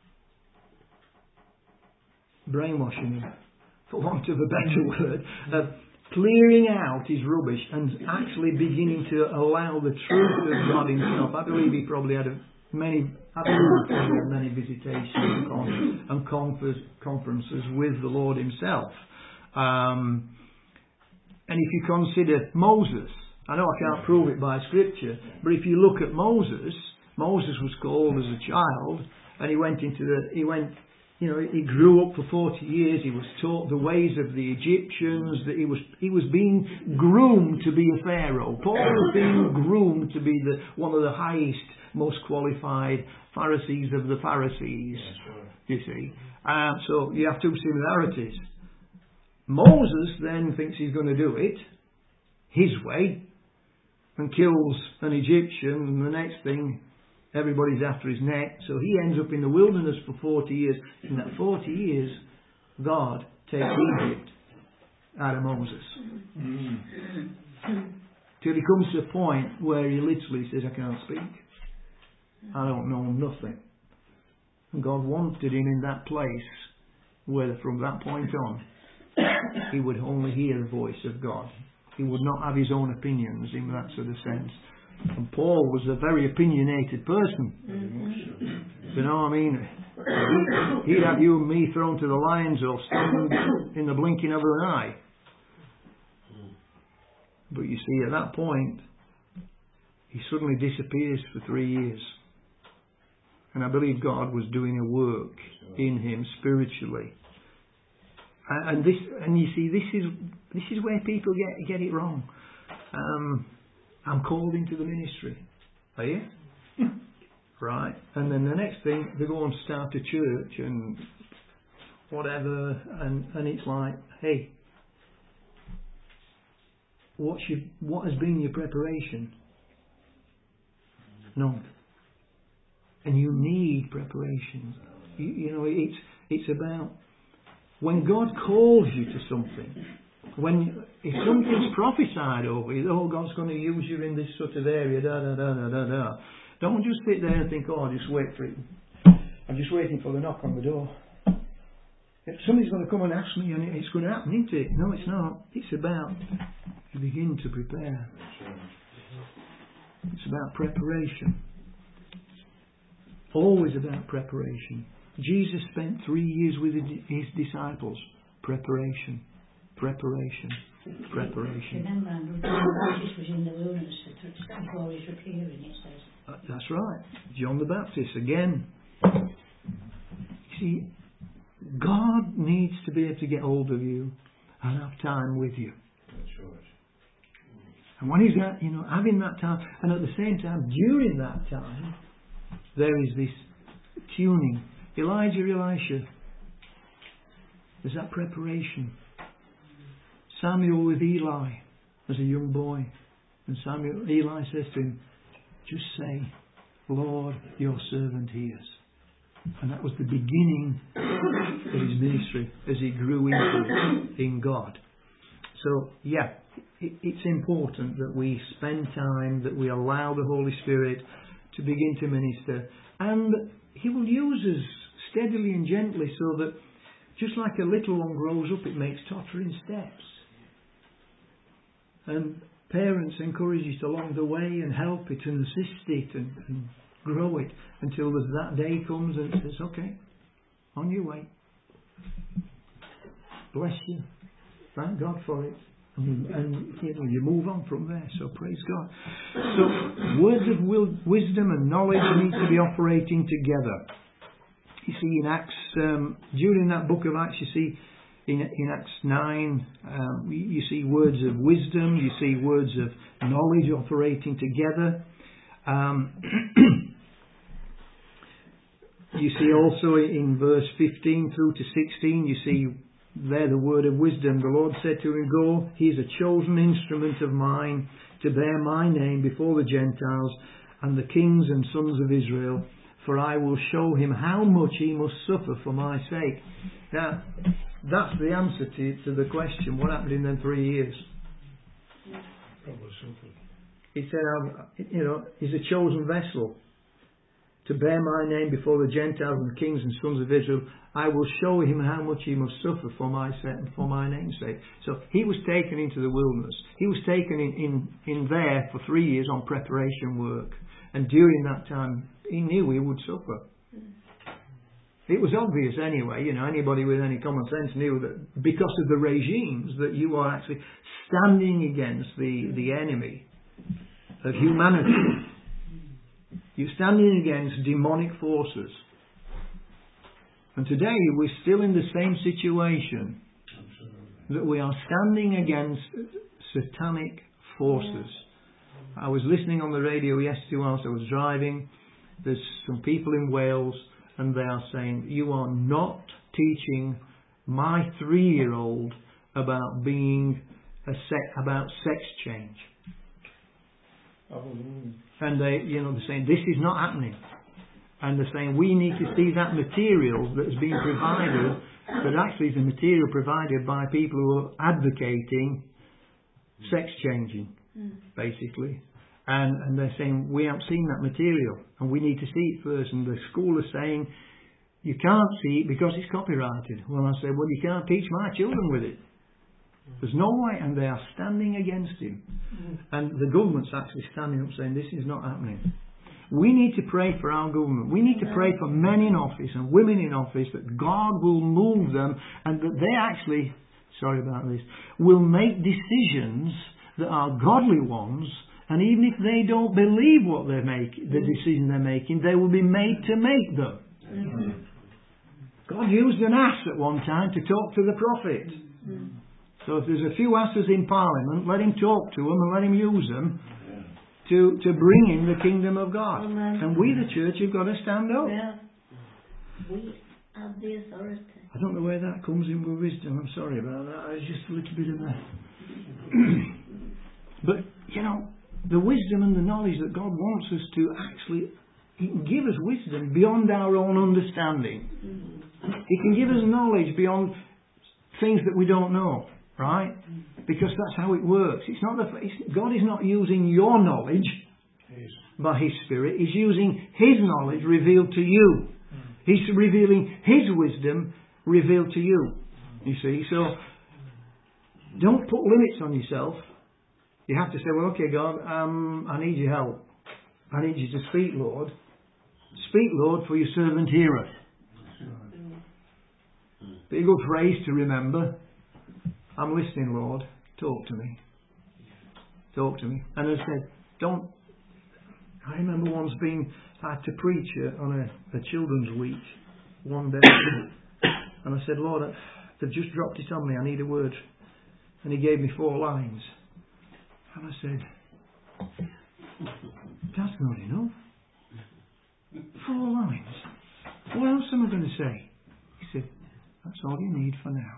brainwashing him, for want of a better word, of clearing out his rubbish and actually beginning to allow the truth of God himself. I believe he probably had many visitations and conferences with the Lord himself. And if you consider Moses, I know I can't prove it by scripture, but if you look at Moses was called as a child, and he grew up for 40 years. He was taught the ways of the Egyptians. That he was being groomed to be a Pharaoh. Paul was being groomed to be one of the highest, most qualified Pharisees of the Pharisees. You see, so you have two similarities. Moses then thinks he's going to do it his way and kills an Egyptian, and the next thing, everybody's after his neck. So he ends up in the wilderness for 40 years. In that 40 years, God takes Egypt out of Moses. Till he comes to a point where he literally says, I can't speak. I don't know nothing. And God wanted him in that place where from that point on, he would only hear the voice of God. He would not have his own opinions in that sort of sense. And Paul was a very opinionated person. You know what I mean? He'd have you and me thrown to the lions or stoned in the blinking of an eye. But you see, at that point, he suddenly disappears for 3 years. And I believe God was doing a work in him spiritually. And you see, this is where people get it wrong. I'm called into the ministry. Are you? Right. And then the next thing, they go and start a church and whatever, and it's like, hey, what has been your preparation? None. And you need preparation. You know, it's about when God calls you to something. If something's prophesied over you, God's going to use you in this sort of area, don't just sit there and think, I'll just wait for it. I'm just waiting for the knock on the door. At somebody's going to come and ask me and it's going to happen, isn't it? No, it's not. It's about you begin to prepare. It's about preparation. Always about preparation. Jesus spent 3 years with his disciples. Preparation. Preparation. Preparation. Remember, Jesus was in the wilderness before his appearing, it says. That's right. John the Baptist again. You see, God needs to be able to get hold of you and have time with you. That's right. And when he's that, having that time, and at the same time, during that time, there is this tuning. Elijah, Elisha. There's that preparation. Samuel with Eli as a young boy. And Eli says to him, just say, Lord, your servant hears. And that was the beginning of his ministry as he grew in God. So, yeah, it's important that we spend time, that we allow the Holy Spirit to begin to minister. And he will use us steadily and gently so that just like a little one grows up, it makes tottering steps. And parents encourage it along the way and help it and assist it and grow it until that day comes and it says, okay, on your way. Bless you. Thank God for it. And you move on from there. So praise God. So words of wisdom and knowledge need to be operating together. You see in Acts, during that book of Acts, you see in Acts 9, you see words of wisdom, you see words of knowledge operating together. You see also in verse 15 through to 16, you see there the word of wisdom. The Lord said to him, go, he is a chosen instrument of mine to bear my name before the Gentiles and the kings and sons of Israel, for I will show him how much he must suffer for my sake. Now, that's the answer to the question, what happened in them 3 years? Probably suffered. He said, he's a chosen vessel to bear my name before the Gentiles and the kings and sons of Israel. I will show him how much he must suffer for my name's sake. So he was taken into the wilderness. He was taken in there for 3 years on preparation work. And during that time, he knew he would suffer. It was obvious anyway, anybody with any common sense knew that because of the regimes that you are actually standing against the enemy of humanity. You're standing against demonic forces. And today we're still in the same situation. Absolutely. That we are standing against satanic forces. I was listening on the radio yesterday whilst I was driving. There's some people in Wales and they are saying, you are not teaching my 3-year-old about being about sex change. And they're saying this is not happening. And they're saying we need to see that material that has been provided, but actually is a material provided by people who are advocating sex changing, basically. And they're saying we haven't seen that material and we need to see it first. And the school is saying you can't see it because it's copyrighted. Well, I said, well, you can't teach my children with it. There's no way, and they are standing against him. And the government's actually standing up saying this is not happening. We need to pray for our government. We need to pray for men in office and women in office that God will move them and that they actually, will make decisions that are godly ones, and even if they don't believe what they're making, the decision they're making, they will be made to make them. God used an ass at one time to talk to the prophet. So if there's a few asses in Parliament, let him talk to them and let him use them to bring in the kingdom of God. Amen. And we, the church, have got to stand up. Yeah. We have the authority. I don't know where that comes in with wisdom. I'm sorry about that. It's just a little bit of that. But, the wisdom and the knowledge that God wants us to actually, He can give us wisdom beyond our own understanding. He can give us knowledge beyond things that we don't know. Right? Because that's how it works. God is not using your knowledge by His Spirit. He's using His knowledge revealed to you. He's revealing His wisdom revealed to you. You see, so don't put limits on yourself. You have to say, well, okay, God, I need your help. I need you to speak, Lord. Speak, Lord, for your servant heareth. Be a good phrase to remember. I'm listening, Lord. Talk to me. Talk to me. And as I said, I remember once I had to preach on a children's week one day. And I said, Lord, they've just dropped it on me. I need a word. And He gave me 4 lines. And I said, that's not enough. 4 lines. What else am I going to say? He said, that's all you need for now.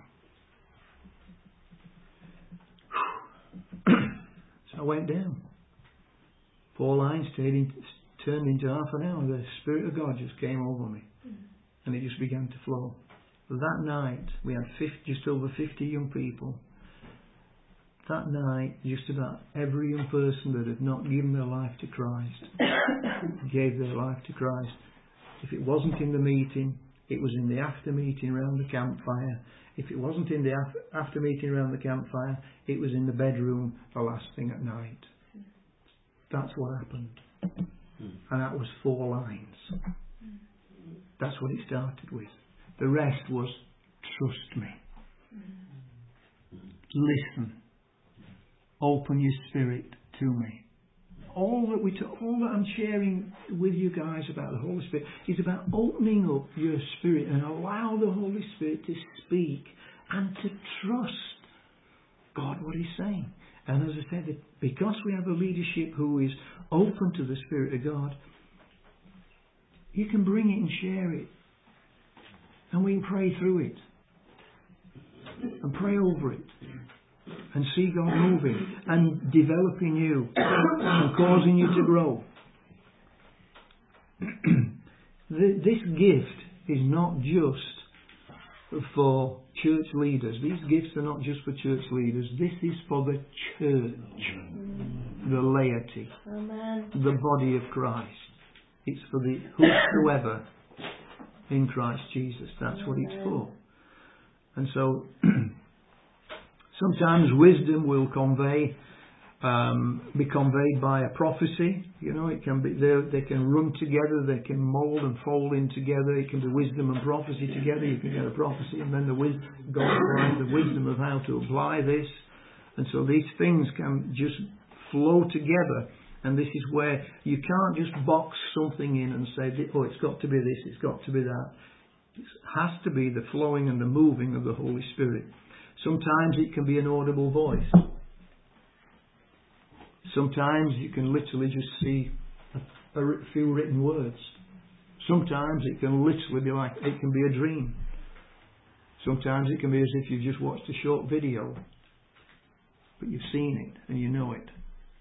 So I went down. 4 lines turned into half an hour. The Spirit of God just came over me. And it just began to flow. That night, we had just over 50 young people. That night, just about every young person that had not given their life to Christ gave their life to Christ. If it wasn't in the meeting, it was in the after meeting around the campfire. If it wasn't in the after meeting around the campfire, it was in the bedroom the last thing at night. That's what happened. And that was 4 lines. That's what it started with. The rest was trust me. Listen. Open your spirit to me. All that I'm sharing with you guys about the Holy Spirit is about opening up your spirit and allow the Holy Spirit to speak and to trust God what He's saying. And as I said, because we have a leadership who is open to the Spirit of God, you can bring it and share it. And we can pray through it. And pray over it. And see God moving and developing you and causing you to grow. This gift is not just for church leaders. These gifts are not just for church leaders. This is for the church, the laity, the body of Christ. It's for the whosoever in Christ Jesus. That's what it's for. And so sometimes wisdom will be conveyed by a prophecy. You know, it can be they can run together, they can mould and fold in together. It can be wisdom and prophecy together. You can get a prophecy and then God provides the wisdom of how to apply this. And so these things can just flow together. And this is where you can't just box something in and say, oh, it's got to be this, it's got to be that. It has to be the flowing and the moving of the Holy Spirit. Sometimes it can be an audible voice. Sometimes you can literally just see a few written words. Sometimes it can literally be like, it can be a dream. Sometimes it can be as if you've just watched a short video, but you've seen it and you know it.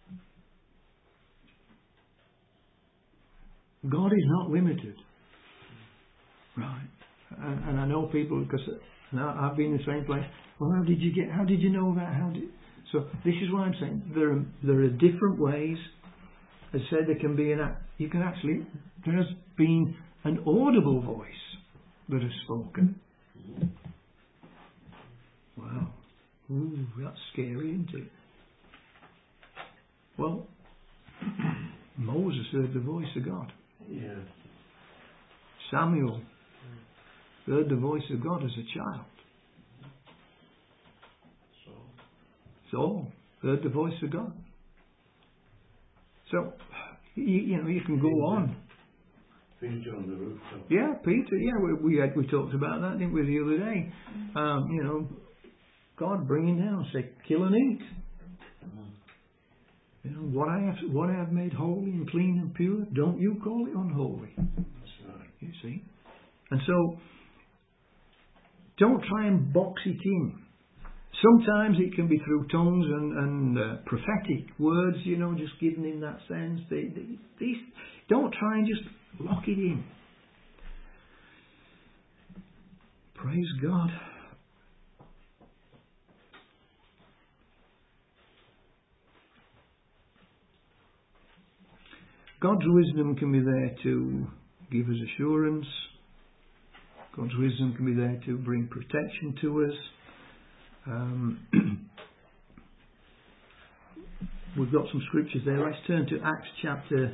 God is not limited. Right. And I know people, because I've been in the same place. Well, how did you know that? So this is what I'm saying. There are different ways. As I said, there can be there has been an audible voice that has spoken. Wow. Ooh, that's scary, isn't it? Well, Moses heard the voice of God. Yeah. Samuel heard the voice of God as a child. Saul heard the voice of God. So, you can go on. Peter on the rooftop. Yeah, Peter. Yeah, we talked about that, didn't we, the other day? God bringing down, say, kill and eat. What I have made holy and clean and pure, don't you call it unholy. That's right. You see? And so, don't try and box it in. Sometimes it can be through tongues and prophetic words, just given in that sense. These don't try and just lock it in. Praise God. God's wisdom can be there to give us assurance, God's wisdom can be there to bring protection to us. We've got some scriptures there. Let's turn to Acts chapter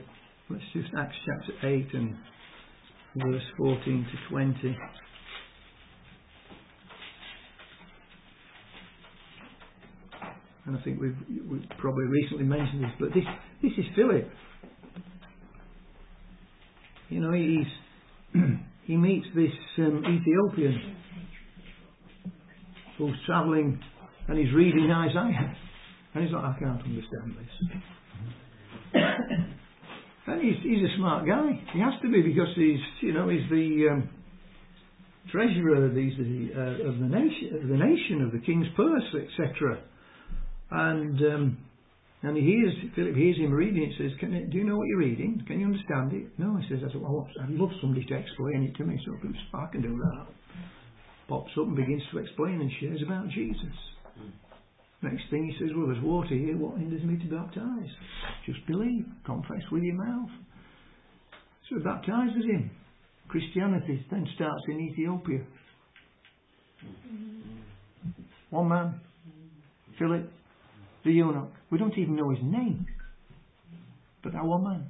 8 and verse 14 to 20. And I think we've probably recently mentioned this, but this is Philip. You know, he meets this Ethiopian who's travelling and he's reading Isaiah, and he's like, I can't understand this. And he's a smart guy. He has to be, because he's the treasurer of the nation, of the king's purse, etc. And he hears Philip hears him reading. It says, "Do you know what you're reading? Can you understand it?" No, he says, "I'd love somebody to explain it to me." So I can do that. Pops up and begins to explain and shares about Jesus. Next thing he says, "Well, there's water here. What hinders me to baptise? Just believe, confess with your mouth." So he baptises him. Christianity then starts in Ethiopia. One man, Philip, the eunuch. We don't even know his name, but that one man.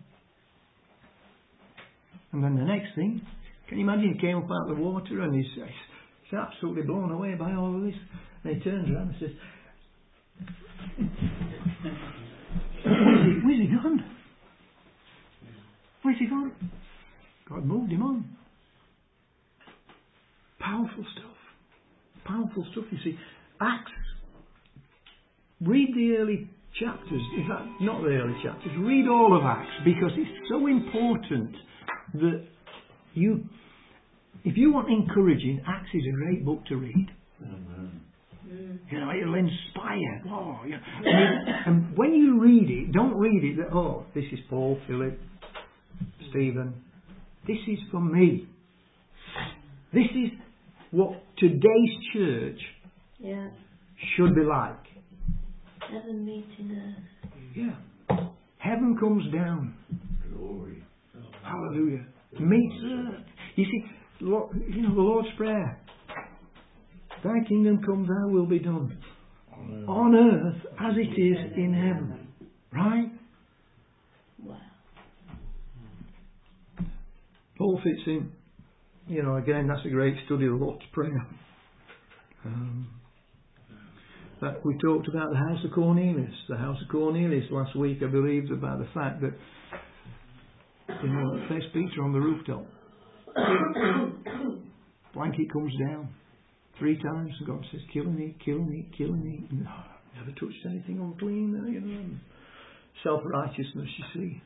And then the next thing, can you imagine? He came up out of the water and he's absolutely blown away by all of this. And he turns around and says, "Where's he gone? Where's he gone?" God moved him on. Powerful stuff. Powerful stuff, you see. Acts. Read the early chapters. In fact, not the early chapters. Read all of Acts, because it's so important that if you want encouraging, Acts is a great book to read. Amen. You know, it'll inspire. Oh, yeah. And when you read it, don't read it that, oh, this is Paul, Philip, Stephen. This is for me. This is what today's church should be like. Heaven meeting earth. Yeah. Heaven comes down. Glory. Hallelujah. Meets earth. You see, the Lord's Prayer. Thy kingdom come, thy will be done. On earth as it is in heaven. Right? Wow. Paul fits in. You know, again, that's a great study of the Lord's Prayer. That we talked about the house of Cornelius. The house of Cornelius last week, I believe, about the fact that, there's Peter on the rooftop. Blanket comes down 3 times, and God says, "Kill and eat, kill and eat, kill and eat." And, never touched anything unclean, self-righteousness, you see.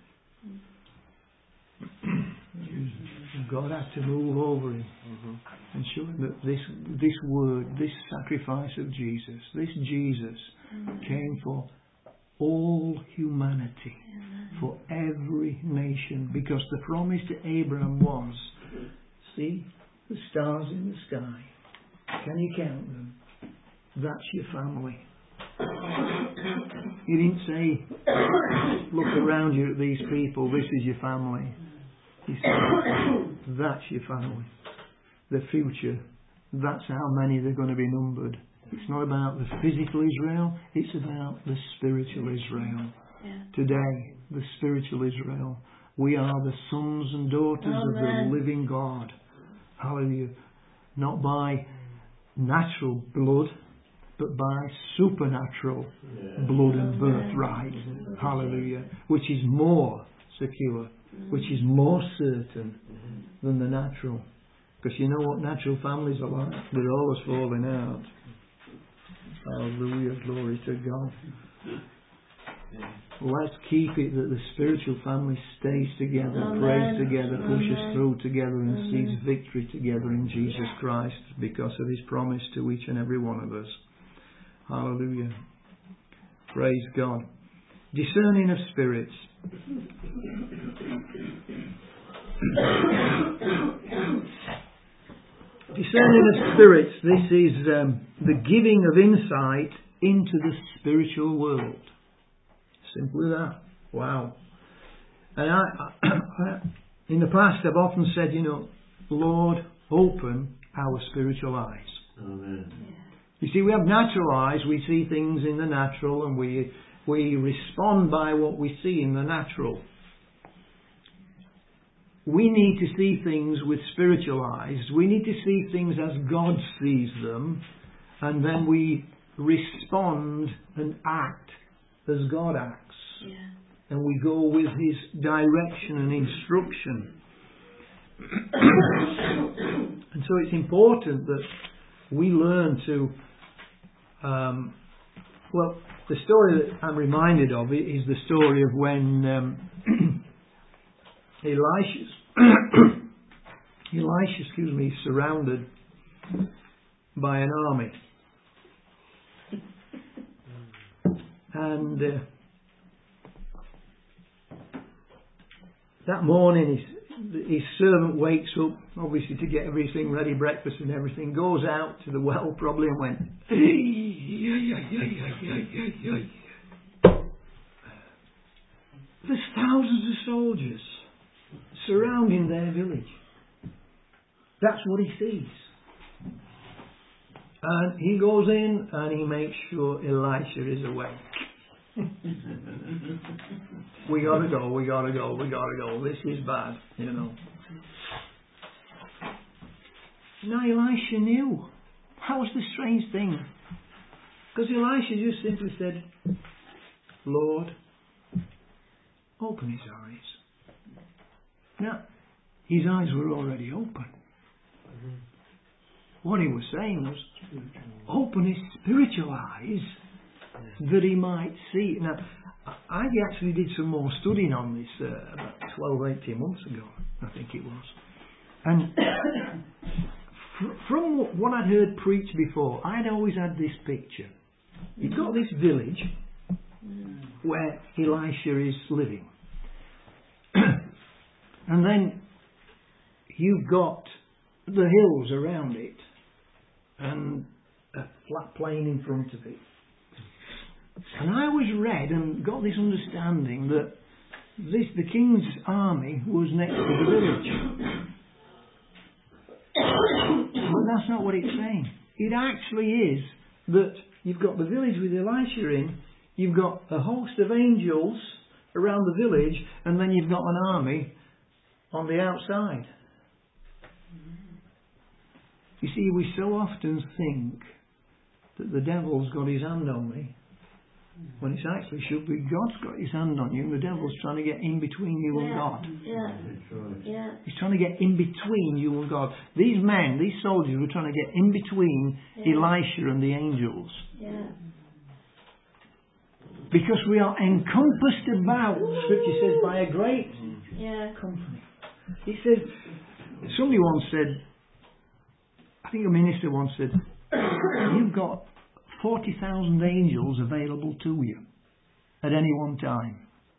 God had to move over him and show him that this word, this sacrifice of Jesus, this Jesus came for all humanity, for every nation, because the promise to Abraham was, see the stars in the sky, can you count them? That's your family. He didn't say, look around you at these people, this is your family. He said, that's your family. The future, that's how many they're going to be numbered. It's not about the physical Israel, it's about the spiritual Israel. Yeah. Today, the spiritual Israel. We are the sons and daughters of the living God. Hallelujah. Not by natural blood, but by supernatural blood and birthright. Hallelujah. Which is more secure, which is more certain than the natural. Because you know what natural families are like? They're always falling out. Hallelujah. Glory to God. Let's keep it that the spiritual family stays together, prays together, pushes through together, and sees victory together in Jesus Christ because of His promise to each and every one of us. Hallelujah. Praise God. Discerning of spirits. Discerning of spirits. This is the giving of insight into the spiritual world. Simply that. Wow. And I in the past I've often said, Lord, open our spiritual eyes. Amen. You see, we have natural eyes, we see things in the natural, and we respond by what we see in the natural. We need to see things with spiritual eyes. We need to see things as God sees them, and then we respond and act as God acts. Yeah. And we go with His direction and instruction. And so it's important that we learn to... the story that I'm reminded of is the story of when Elisha is surrounded by an army. And that morning his servant wakes up, obviously to get everything ready, breakfast and everything, goes out to the well probably and went, there's thousands of soldiers surrounding their village. That's what he sees. And he goes in and he makes sure Elisha is awake. We gotta go. This is bad, you know. Now Elisha knew. That was the strange thing. Because Elisha just simply said, Lord, open his eyes. Now, his eyes were already open. What he was saying was, open his spiritual eyes that he might see. Now, I actually did some more studying on this about 12, 18 months ago, I think it was. And from what I'd heard preached before, I'd always had this picture. You've got this village where Elisha is living. And then you've got the hills around it and a flat plain in front of it. And I always read and got this understanding that the king's army was next to the village. But that's not what it's saying. It actually is that you've got the village with Elisha in, you've got a host of angels around the village, and then you've got an army on the outside. You see, we so often think that the devil's got his hand on me, when it's actually should be God's got his hand on you, and the devil's trying to get in between you and God. Yeah. He's trying to get in between you and God. These men, these soldiers, were trying to get in between Elisha and the angels. Yeah. Because we are encompassed about, Scripture says, by a great company. He said, somebody once said, I think a minister once said, you've got 40,000 angels available to you at any one time.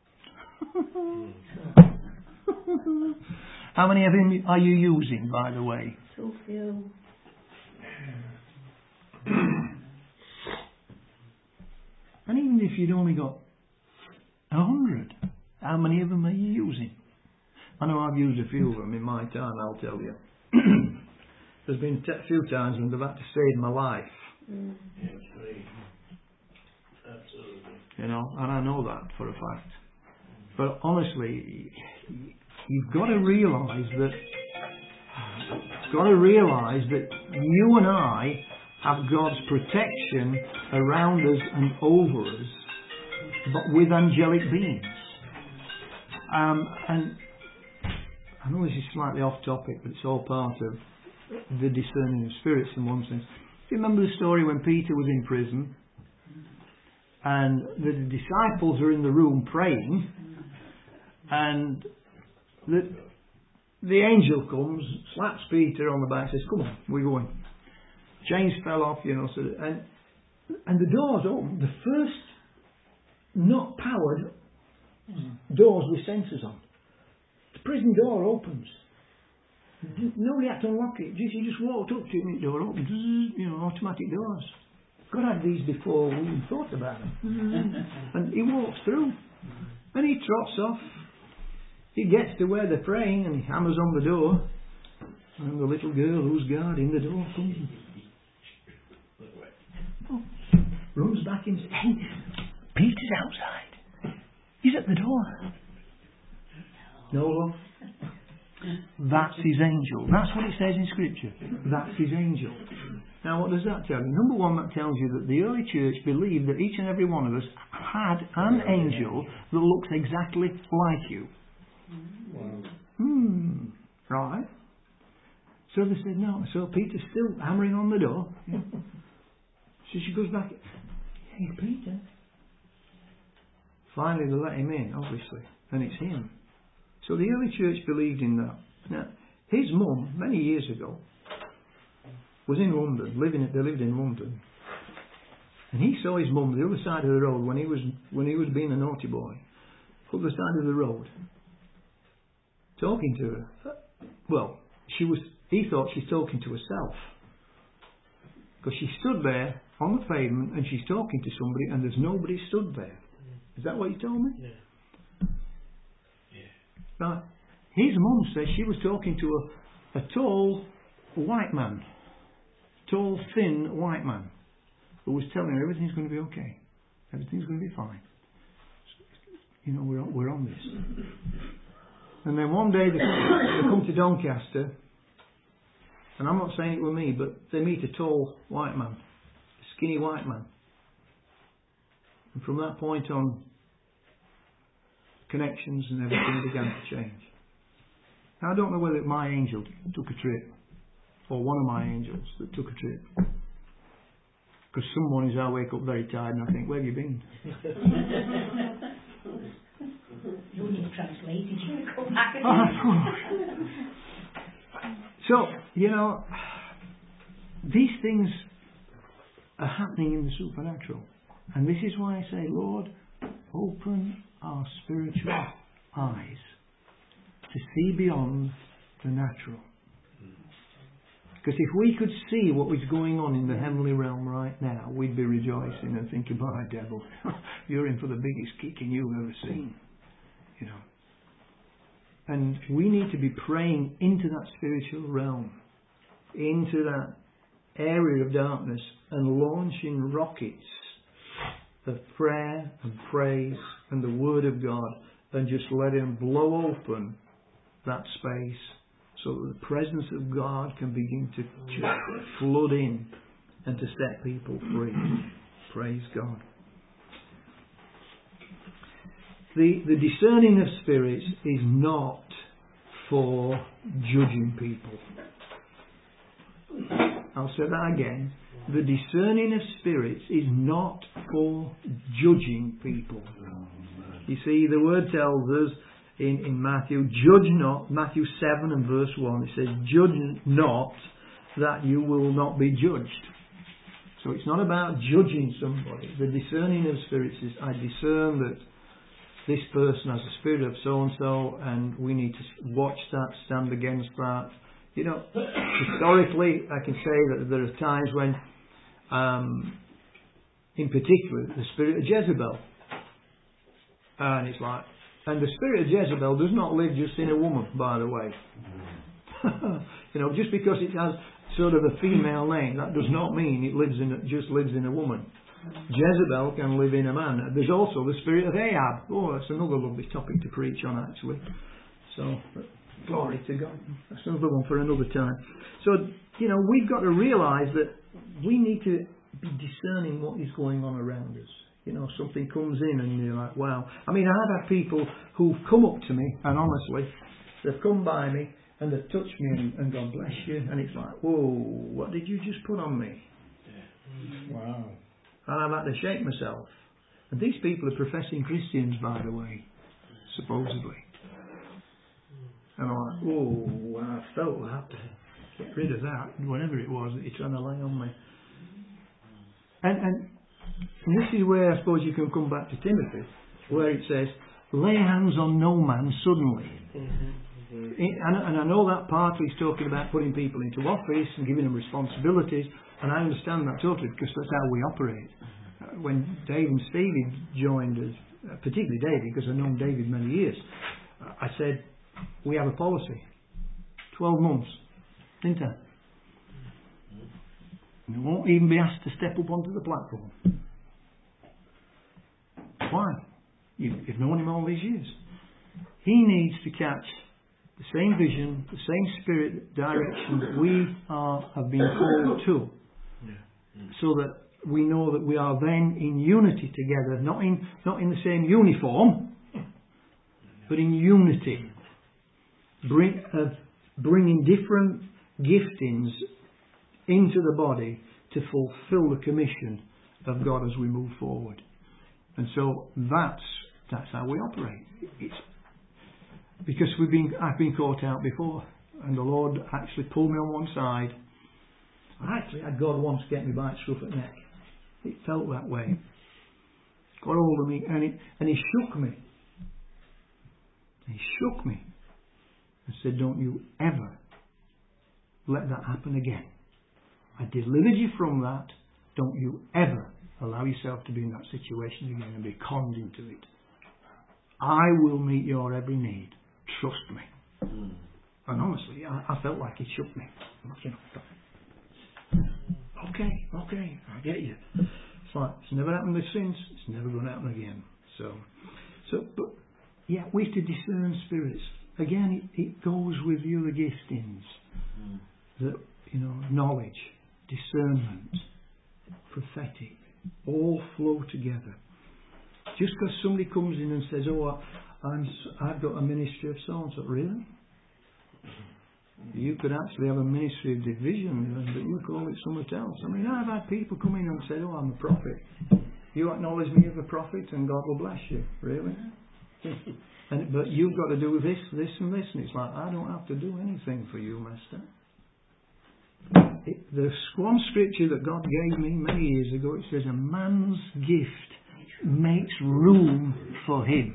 How many of them are you using, by the way? So few. And even if you'd only got 100, how many of them are you using? I know I've used a few of them in my time, I'll tell you. There's been a few times when they've had to save my life. Absolutely. You know, and I know that for a fact. But honestly, you've got to realise that you and I have God's protection around us and over us, but with angelic beings. And I know this is slightly off topic, but it's all part of the discerning of spirits in one sense. Do you remember the story when Peter was in prison and the disciples are in the room praying, and the angel comes, slaps Peter on the back, says, "Come on, we're going." Chains fell off, you know, so and the doors opened. The first not powered doors with sensors on. The prison door opens. Nobody had to unlock it. You just walked up to it and the door opened. You know, automatic doors. God had these before we even thought about them. And he walks through. And he trots off. He gets to where they're praying and he hammers on the door. And the little girl who's guarding the door comes and runs back in. Hey, Peter's outside. He's at the door. No, love. That's his angel. That's what it says in Scripture. That's his angel. Now, what does that tell you? Number one, that tells you that the early church believed that each and every one of us had an angel that looks exactly like you. Right. So they said no. So Peter's still hammering on the door. Yeah. So she goes back. Hey, Peter. Finally, they let him in, obviously, and it's him. So the early church believed in that. Now, his mum, many years ago, was in London, they lived in London. And he saw his mum the other side of the road when he was being a naughty boy. Other side of the road. Talking to her. Well, he thought she's talking to herself. Because she stood there on the pavement and she's talking to somebody and there's nobody stood there. Is that what you told me? Yeah. Right. His mum says she was talking to a tall white man. Tall, thin white man. Who was telling her everything's going to be okay. Everything's going to be fine. You know, we're on this. And then one day they come to Doncaster. And I'm not saying it with me, but they meet a tall white man. A skinny white man. And from that point on, connections and everything began to change. Now, I don't know whether my angel took a trip, or one of my angels that took a trip. Because some mornings I wake up very tired and I think, where have you been? You need translated. You come back. So, you know, these things are happening in the supernatural. And this is why I say, Lord, open our spiritual eyes to see beyond the natural. Because if we could see what was going on in the heavenly realm right now, we'd be rejoicing and thinking, by devil, you're in for the biggest kicking you've ever seen. You know. And we need to be praying into that spiritual realm, into that area of darkness, and launching rockets of prayer and praise and the Word of God, and just let Him blow open that space so that the presence of God can begin to flood in and to set people free. Praise God. The discerning of spirits is not for judging people. I'll say that again. The discerning of spirits is not for judging people. You see, the Word tells us in Matthew, judge not, Matthew 7 and verse 1, it says, judge not that you will not be judged. So it's not about judging somebody. The discerning of spirits is, I discern that this person has a spirit of so-and-so and we need to watch that, stand against that. You know, historically, I can say that there are times when, in particular, the spirit of Jezebel. And it's like, and the spirit of Jezebel does not live just in a woman, by the way. You know, just because it has sort of a female name, that does not mean it just lives in a woman. Jezebel can live in a man. There's also the spirit of Ahab. Oh, that's another lovely topic to preach on, actually. So, glory to God. That's another one for another time. So, you know, we've got to realise that we need to be discerning what is going on around us. You know, something comes in and you're like, wow. I mean, I've had people who've come up to me, and honestly, they've come by me and they've touched me and God bless you. And it's like, whoa, what did you just put on me? Yeah. Wow. And I've had to shake myself. And these people are professing Christians, by the way, supposedly. And I'm like, whoa, I felt that. Get rid of that, whatever it was that you're trying to lay on me. And this is where I suppose you can come back to Timothy, where it says, lay hands on no man suddenly. And I know that partly is talking about putting people into office and giving them responsibilities, and I understand that totally because that's how we operate. When Dave and Stevie joined us, particularly David, because I've known David many years, I said, we have a policy, 12 months. Didn't I? And they won't even be asked to step up onto the platform. Why? You've known him all these years. He needs to catch the same vision, the same spirit direction that we have been called to. So that we know that we are then in unity together, not in the same uniform, but in unity. Bringing different giftings into the body to fulfill the commission of God as we move forward. And so that's how we operate. It's because I've been caught out before, and the Lord actually pulled me on one side. I actually had God once get me by the scruff of the neck. It felt that way. Got hold of me, and He shook me. He shook me and said, "Don't you ever let that happen again. I delivered you from that. Don't you ever allow yourself to be in that situation again and be conned into it. I will meet your every need. Trust me." And honestly, I felt like He shook me. Okay, I get you. It's like, it's never happened since. It's never going to happen again. But yeah, we have to discern spirits. Again, it goes with the other giftings. That, knowledge, discernment, prophetic, all flow together. Just because somebody comes in and says, "Oh, I've got a ministry of so and so," really? You could actually have a ministry of division, but you call it something else. I mean, I've had people come in and say, "Oh, I'm a prophet." You acknowledge me as a prophet and God will bless you. Really? But you've got to do this, this and this. And it's like, I don't have to do anything for you, Master. The one scripture that God gave me many years ago, it says, "A man's gift makes room for him."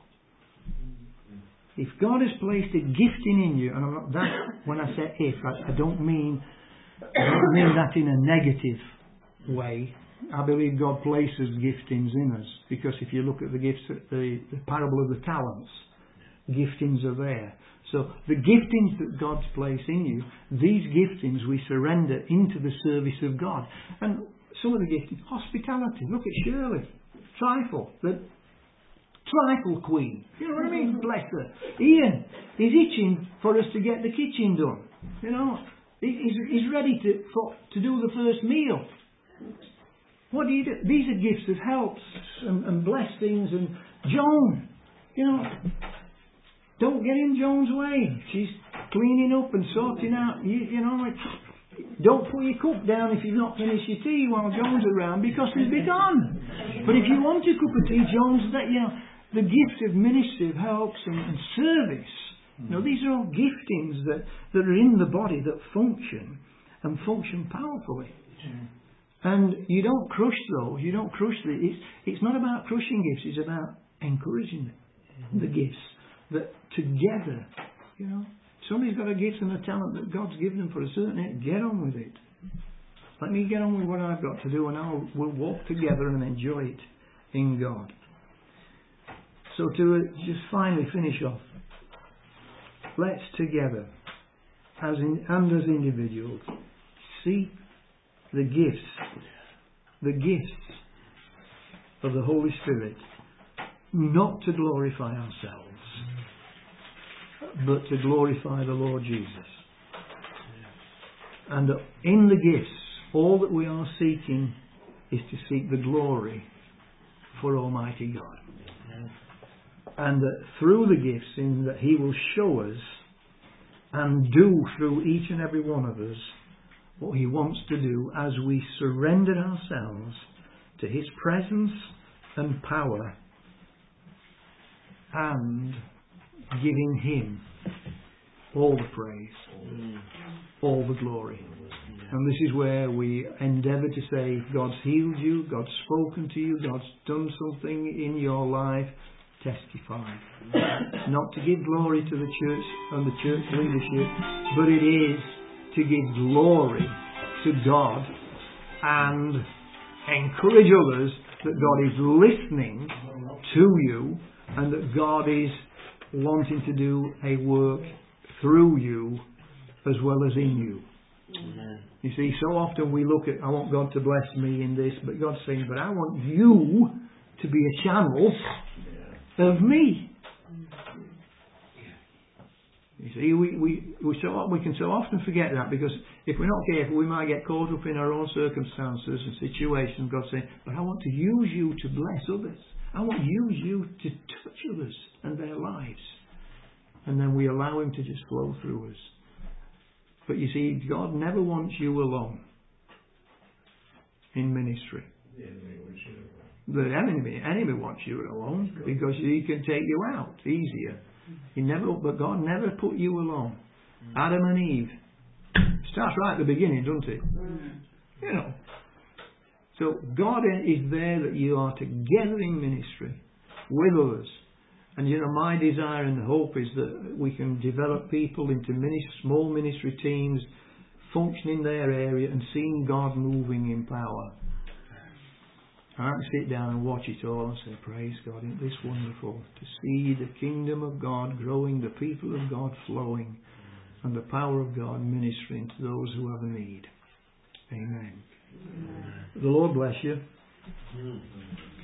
If God has placed a gifting in you, and when I say if, I don't mean that in a negative way. I believe God places giftings in us, because if you look at the gifts, the parable of the talents, giftings are there. So the giftings that God's placed in you, these giftings we surrender into the service of God. And some of the giftings, hospitality. Look at Shirley, trifle, the trifle queen. You know what I mean? Bless her. Ian is itching for us to get the kitchen done. He's ready to do the first meal. What do you do? These are gifts of helps and blessings. And Joan, don't get in Joan's way. She's cleaning up and sorting out. Don't put your cup down if you've not finished your tea while Joan's around, because it'll be gone. But if you want a cup of tea, Joan's the gift of ministry of helps and service. These are all giftings that are in the body that function and function powerfully. And you don't crush those. You don't crush it's not about crushing gifts. It's about encouraging the gifts. That together, somebody's got a gift and a talent that God's given them for a certain age. Get on with it. Let me get on with what I've got to do, and we'll walk together and enjoy it in God. So to just finally finish off, let's together, as individuals, seek the gifts of the Holy Spirit, not to glorify ourselves, but to glorify the Lord Jesus. And in the gifts, all that we are seeking is to seek the glory for Almighty God. And that through the gifts, in that He will show us and do through each and every one of us what He wants to do as we surrender ourselves to His presence and power, and giving Him all the praise, all the glory. And this is where we endeavour to say, God's healed you, God's spoken to you, God's done something in your life. Testify. Not to give glory to the church and the church leadership, but it is to give glory to God and encourage others that God is listening to you and that God is wanting to do a work through you as well as in you. Amen. You see, so often we look at, I want God to bless me in this, but God's saying, but I want you to be a channel of me. You see, we can so often forget that, because if we're not careful, we might get caught up in our own circumstances and situations. God's saying, but I want to use you to bless others. I want to use you to touch others and their lives. And then we allow Him to just flow through us. But you see, God never wants you alone in ministry. The enemy wants you alone, because he can take you out easier. But God never put you alone. Adam and Eve. Starts right at the beginning, doesn't it? You know. So God is there that you are together in ministry with others. And you know, my desire and hope is that we can develop people into small ministry teams, function in their area and seeing God moving in power. I can sit down and watch it all and say, praise God, isn't this wonderful? To see the kingdom of God growing, the people of God flowing, and the power of God ministering to those who have a need. Amen. The Lord bless you.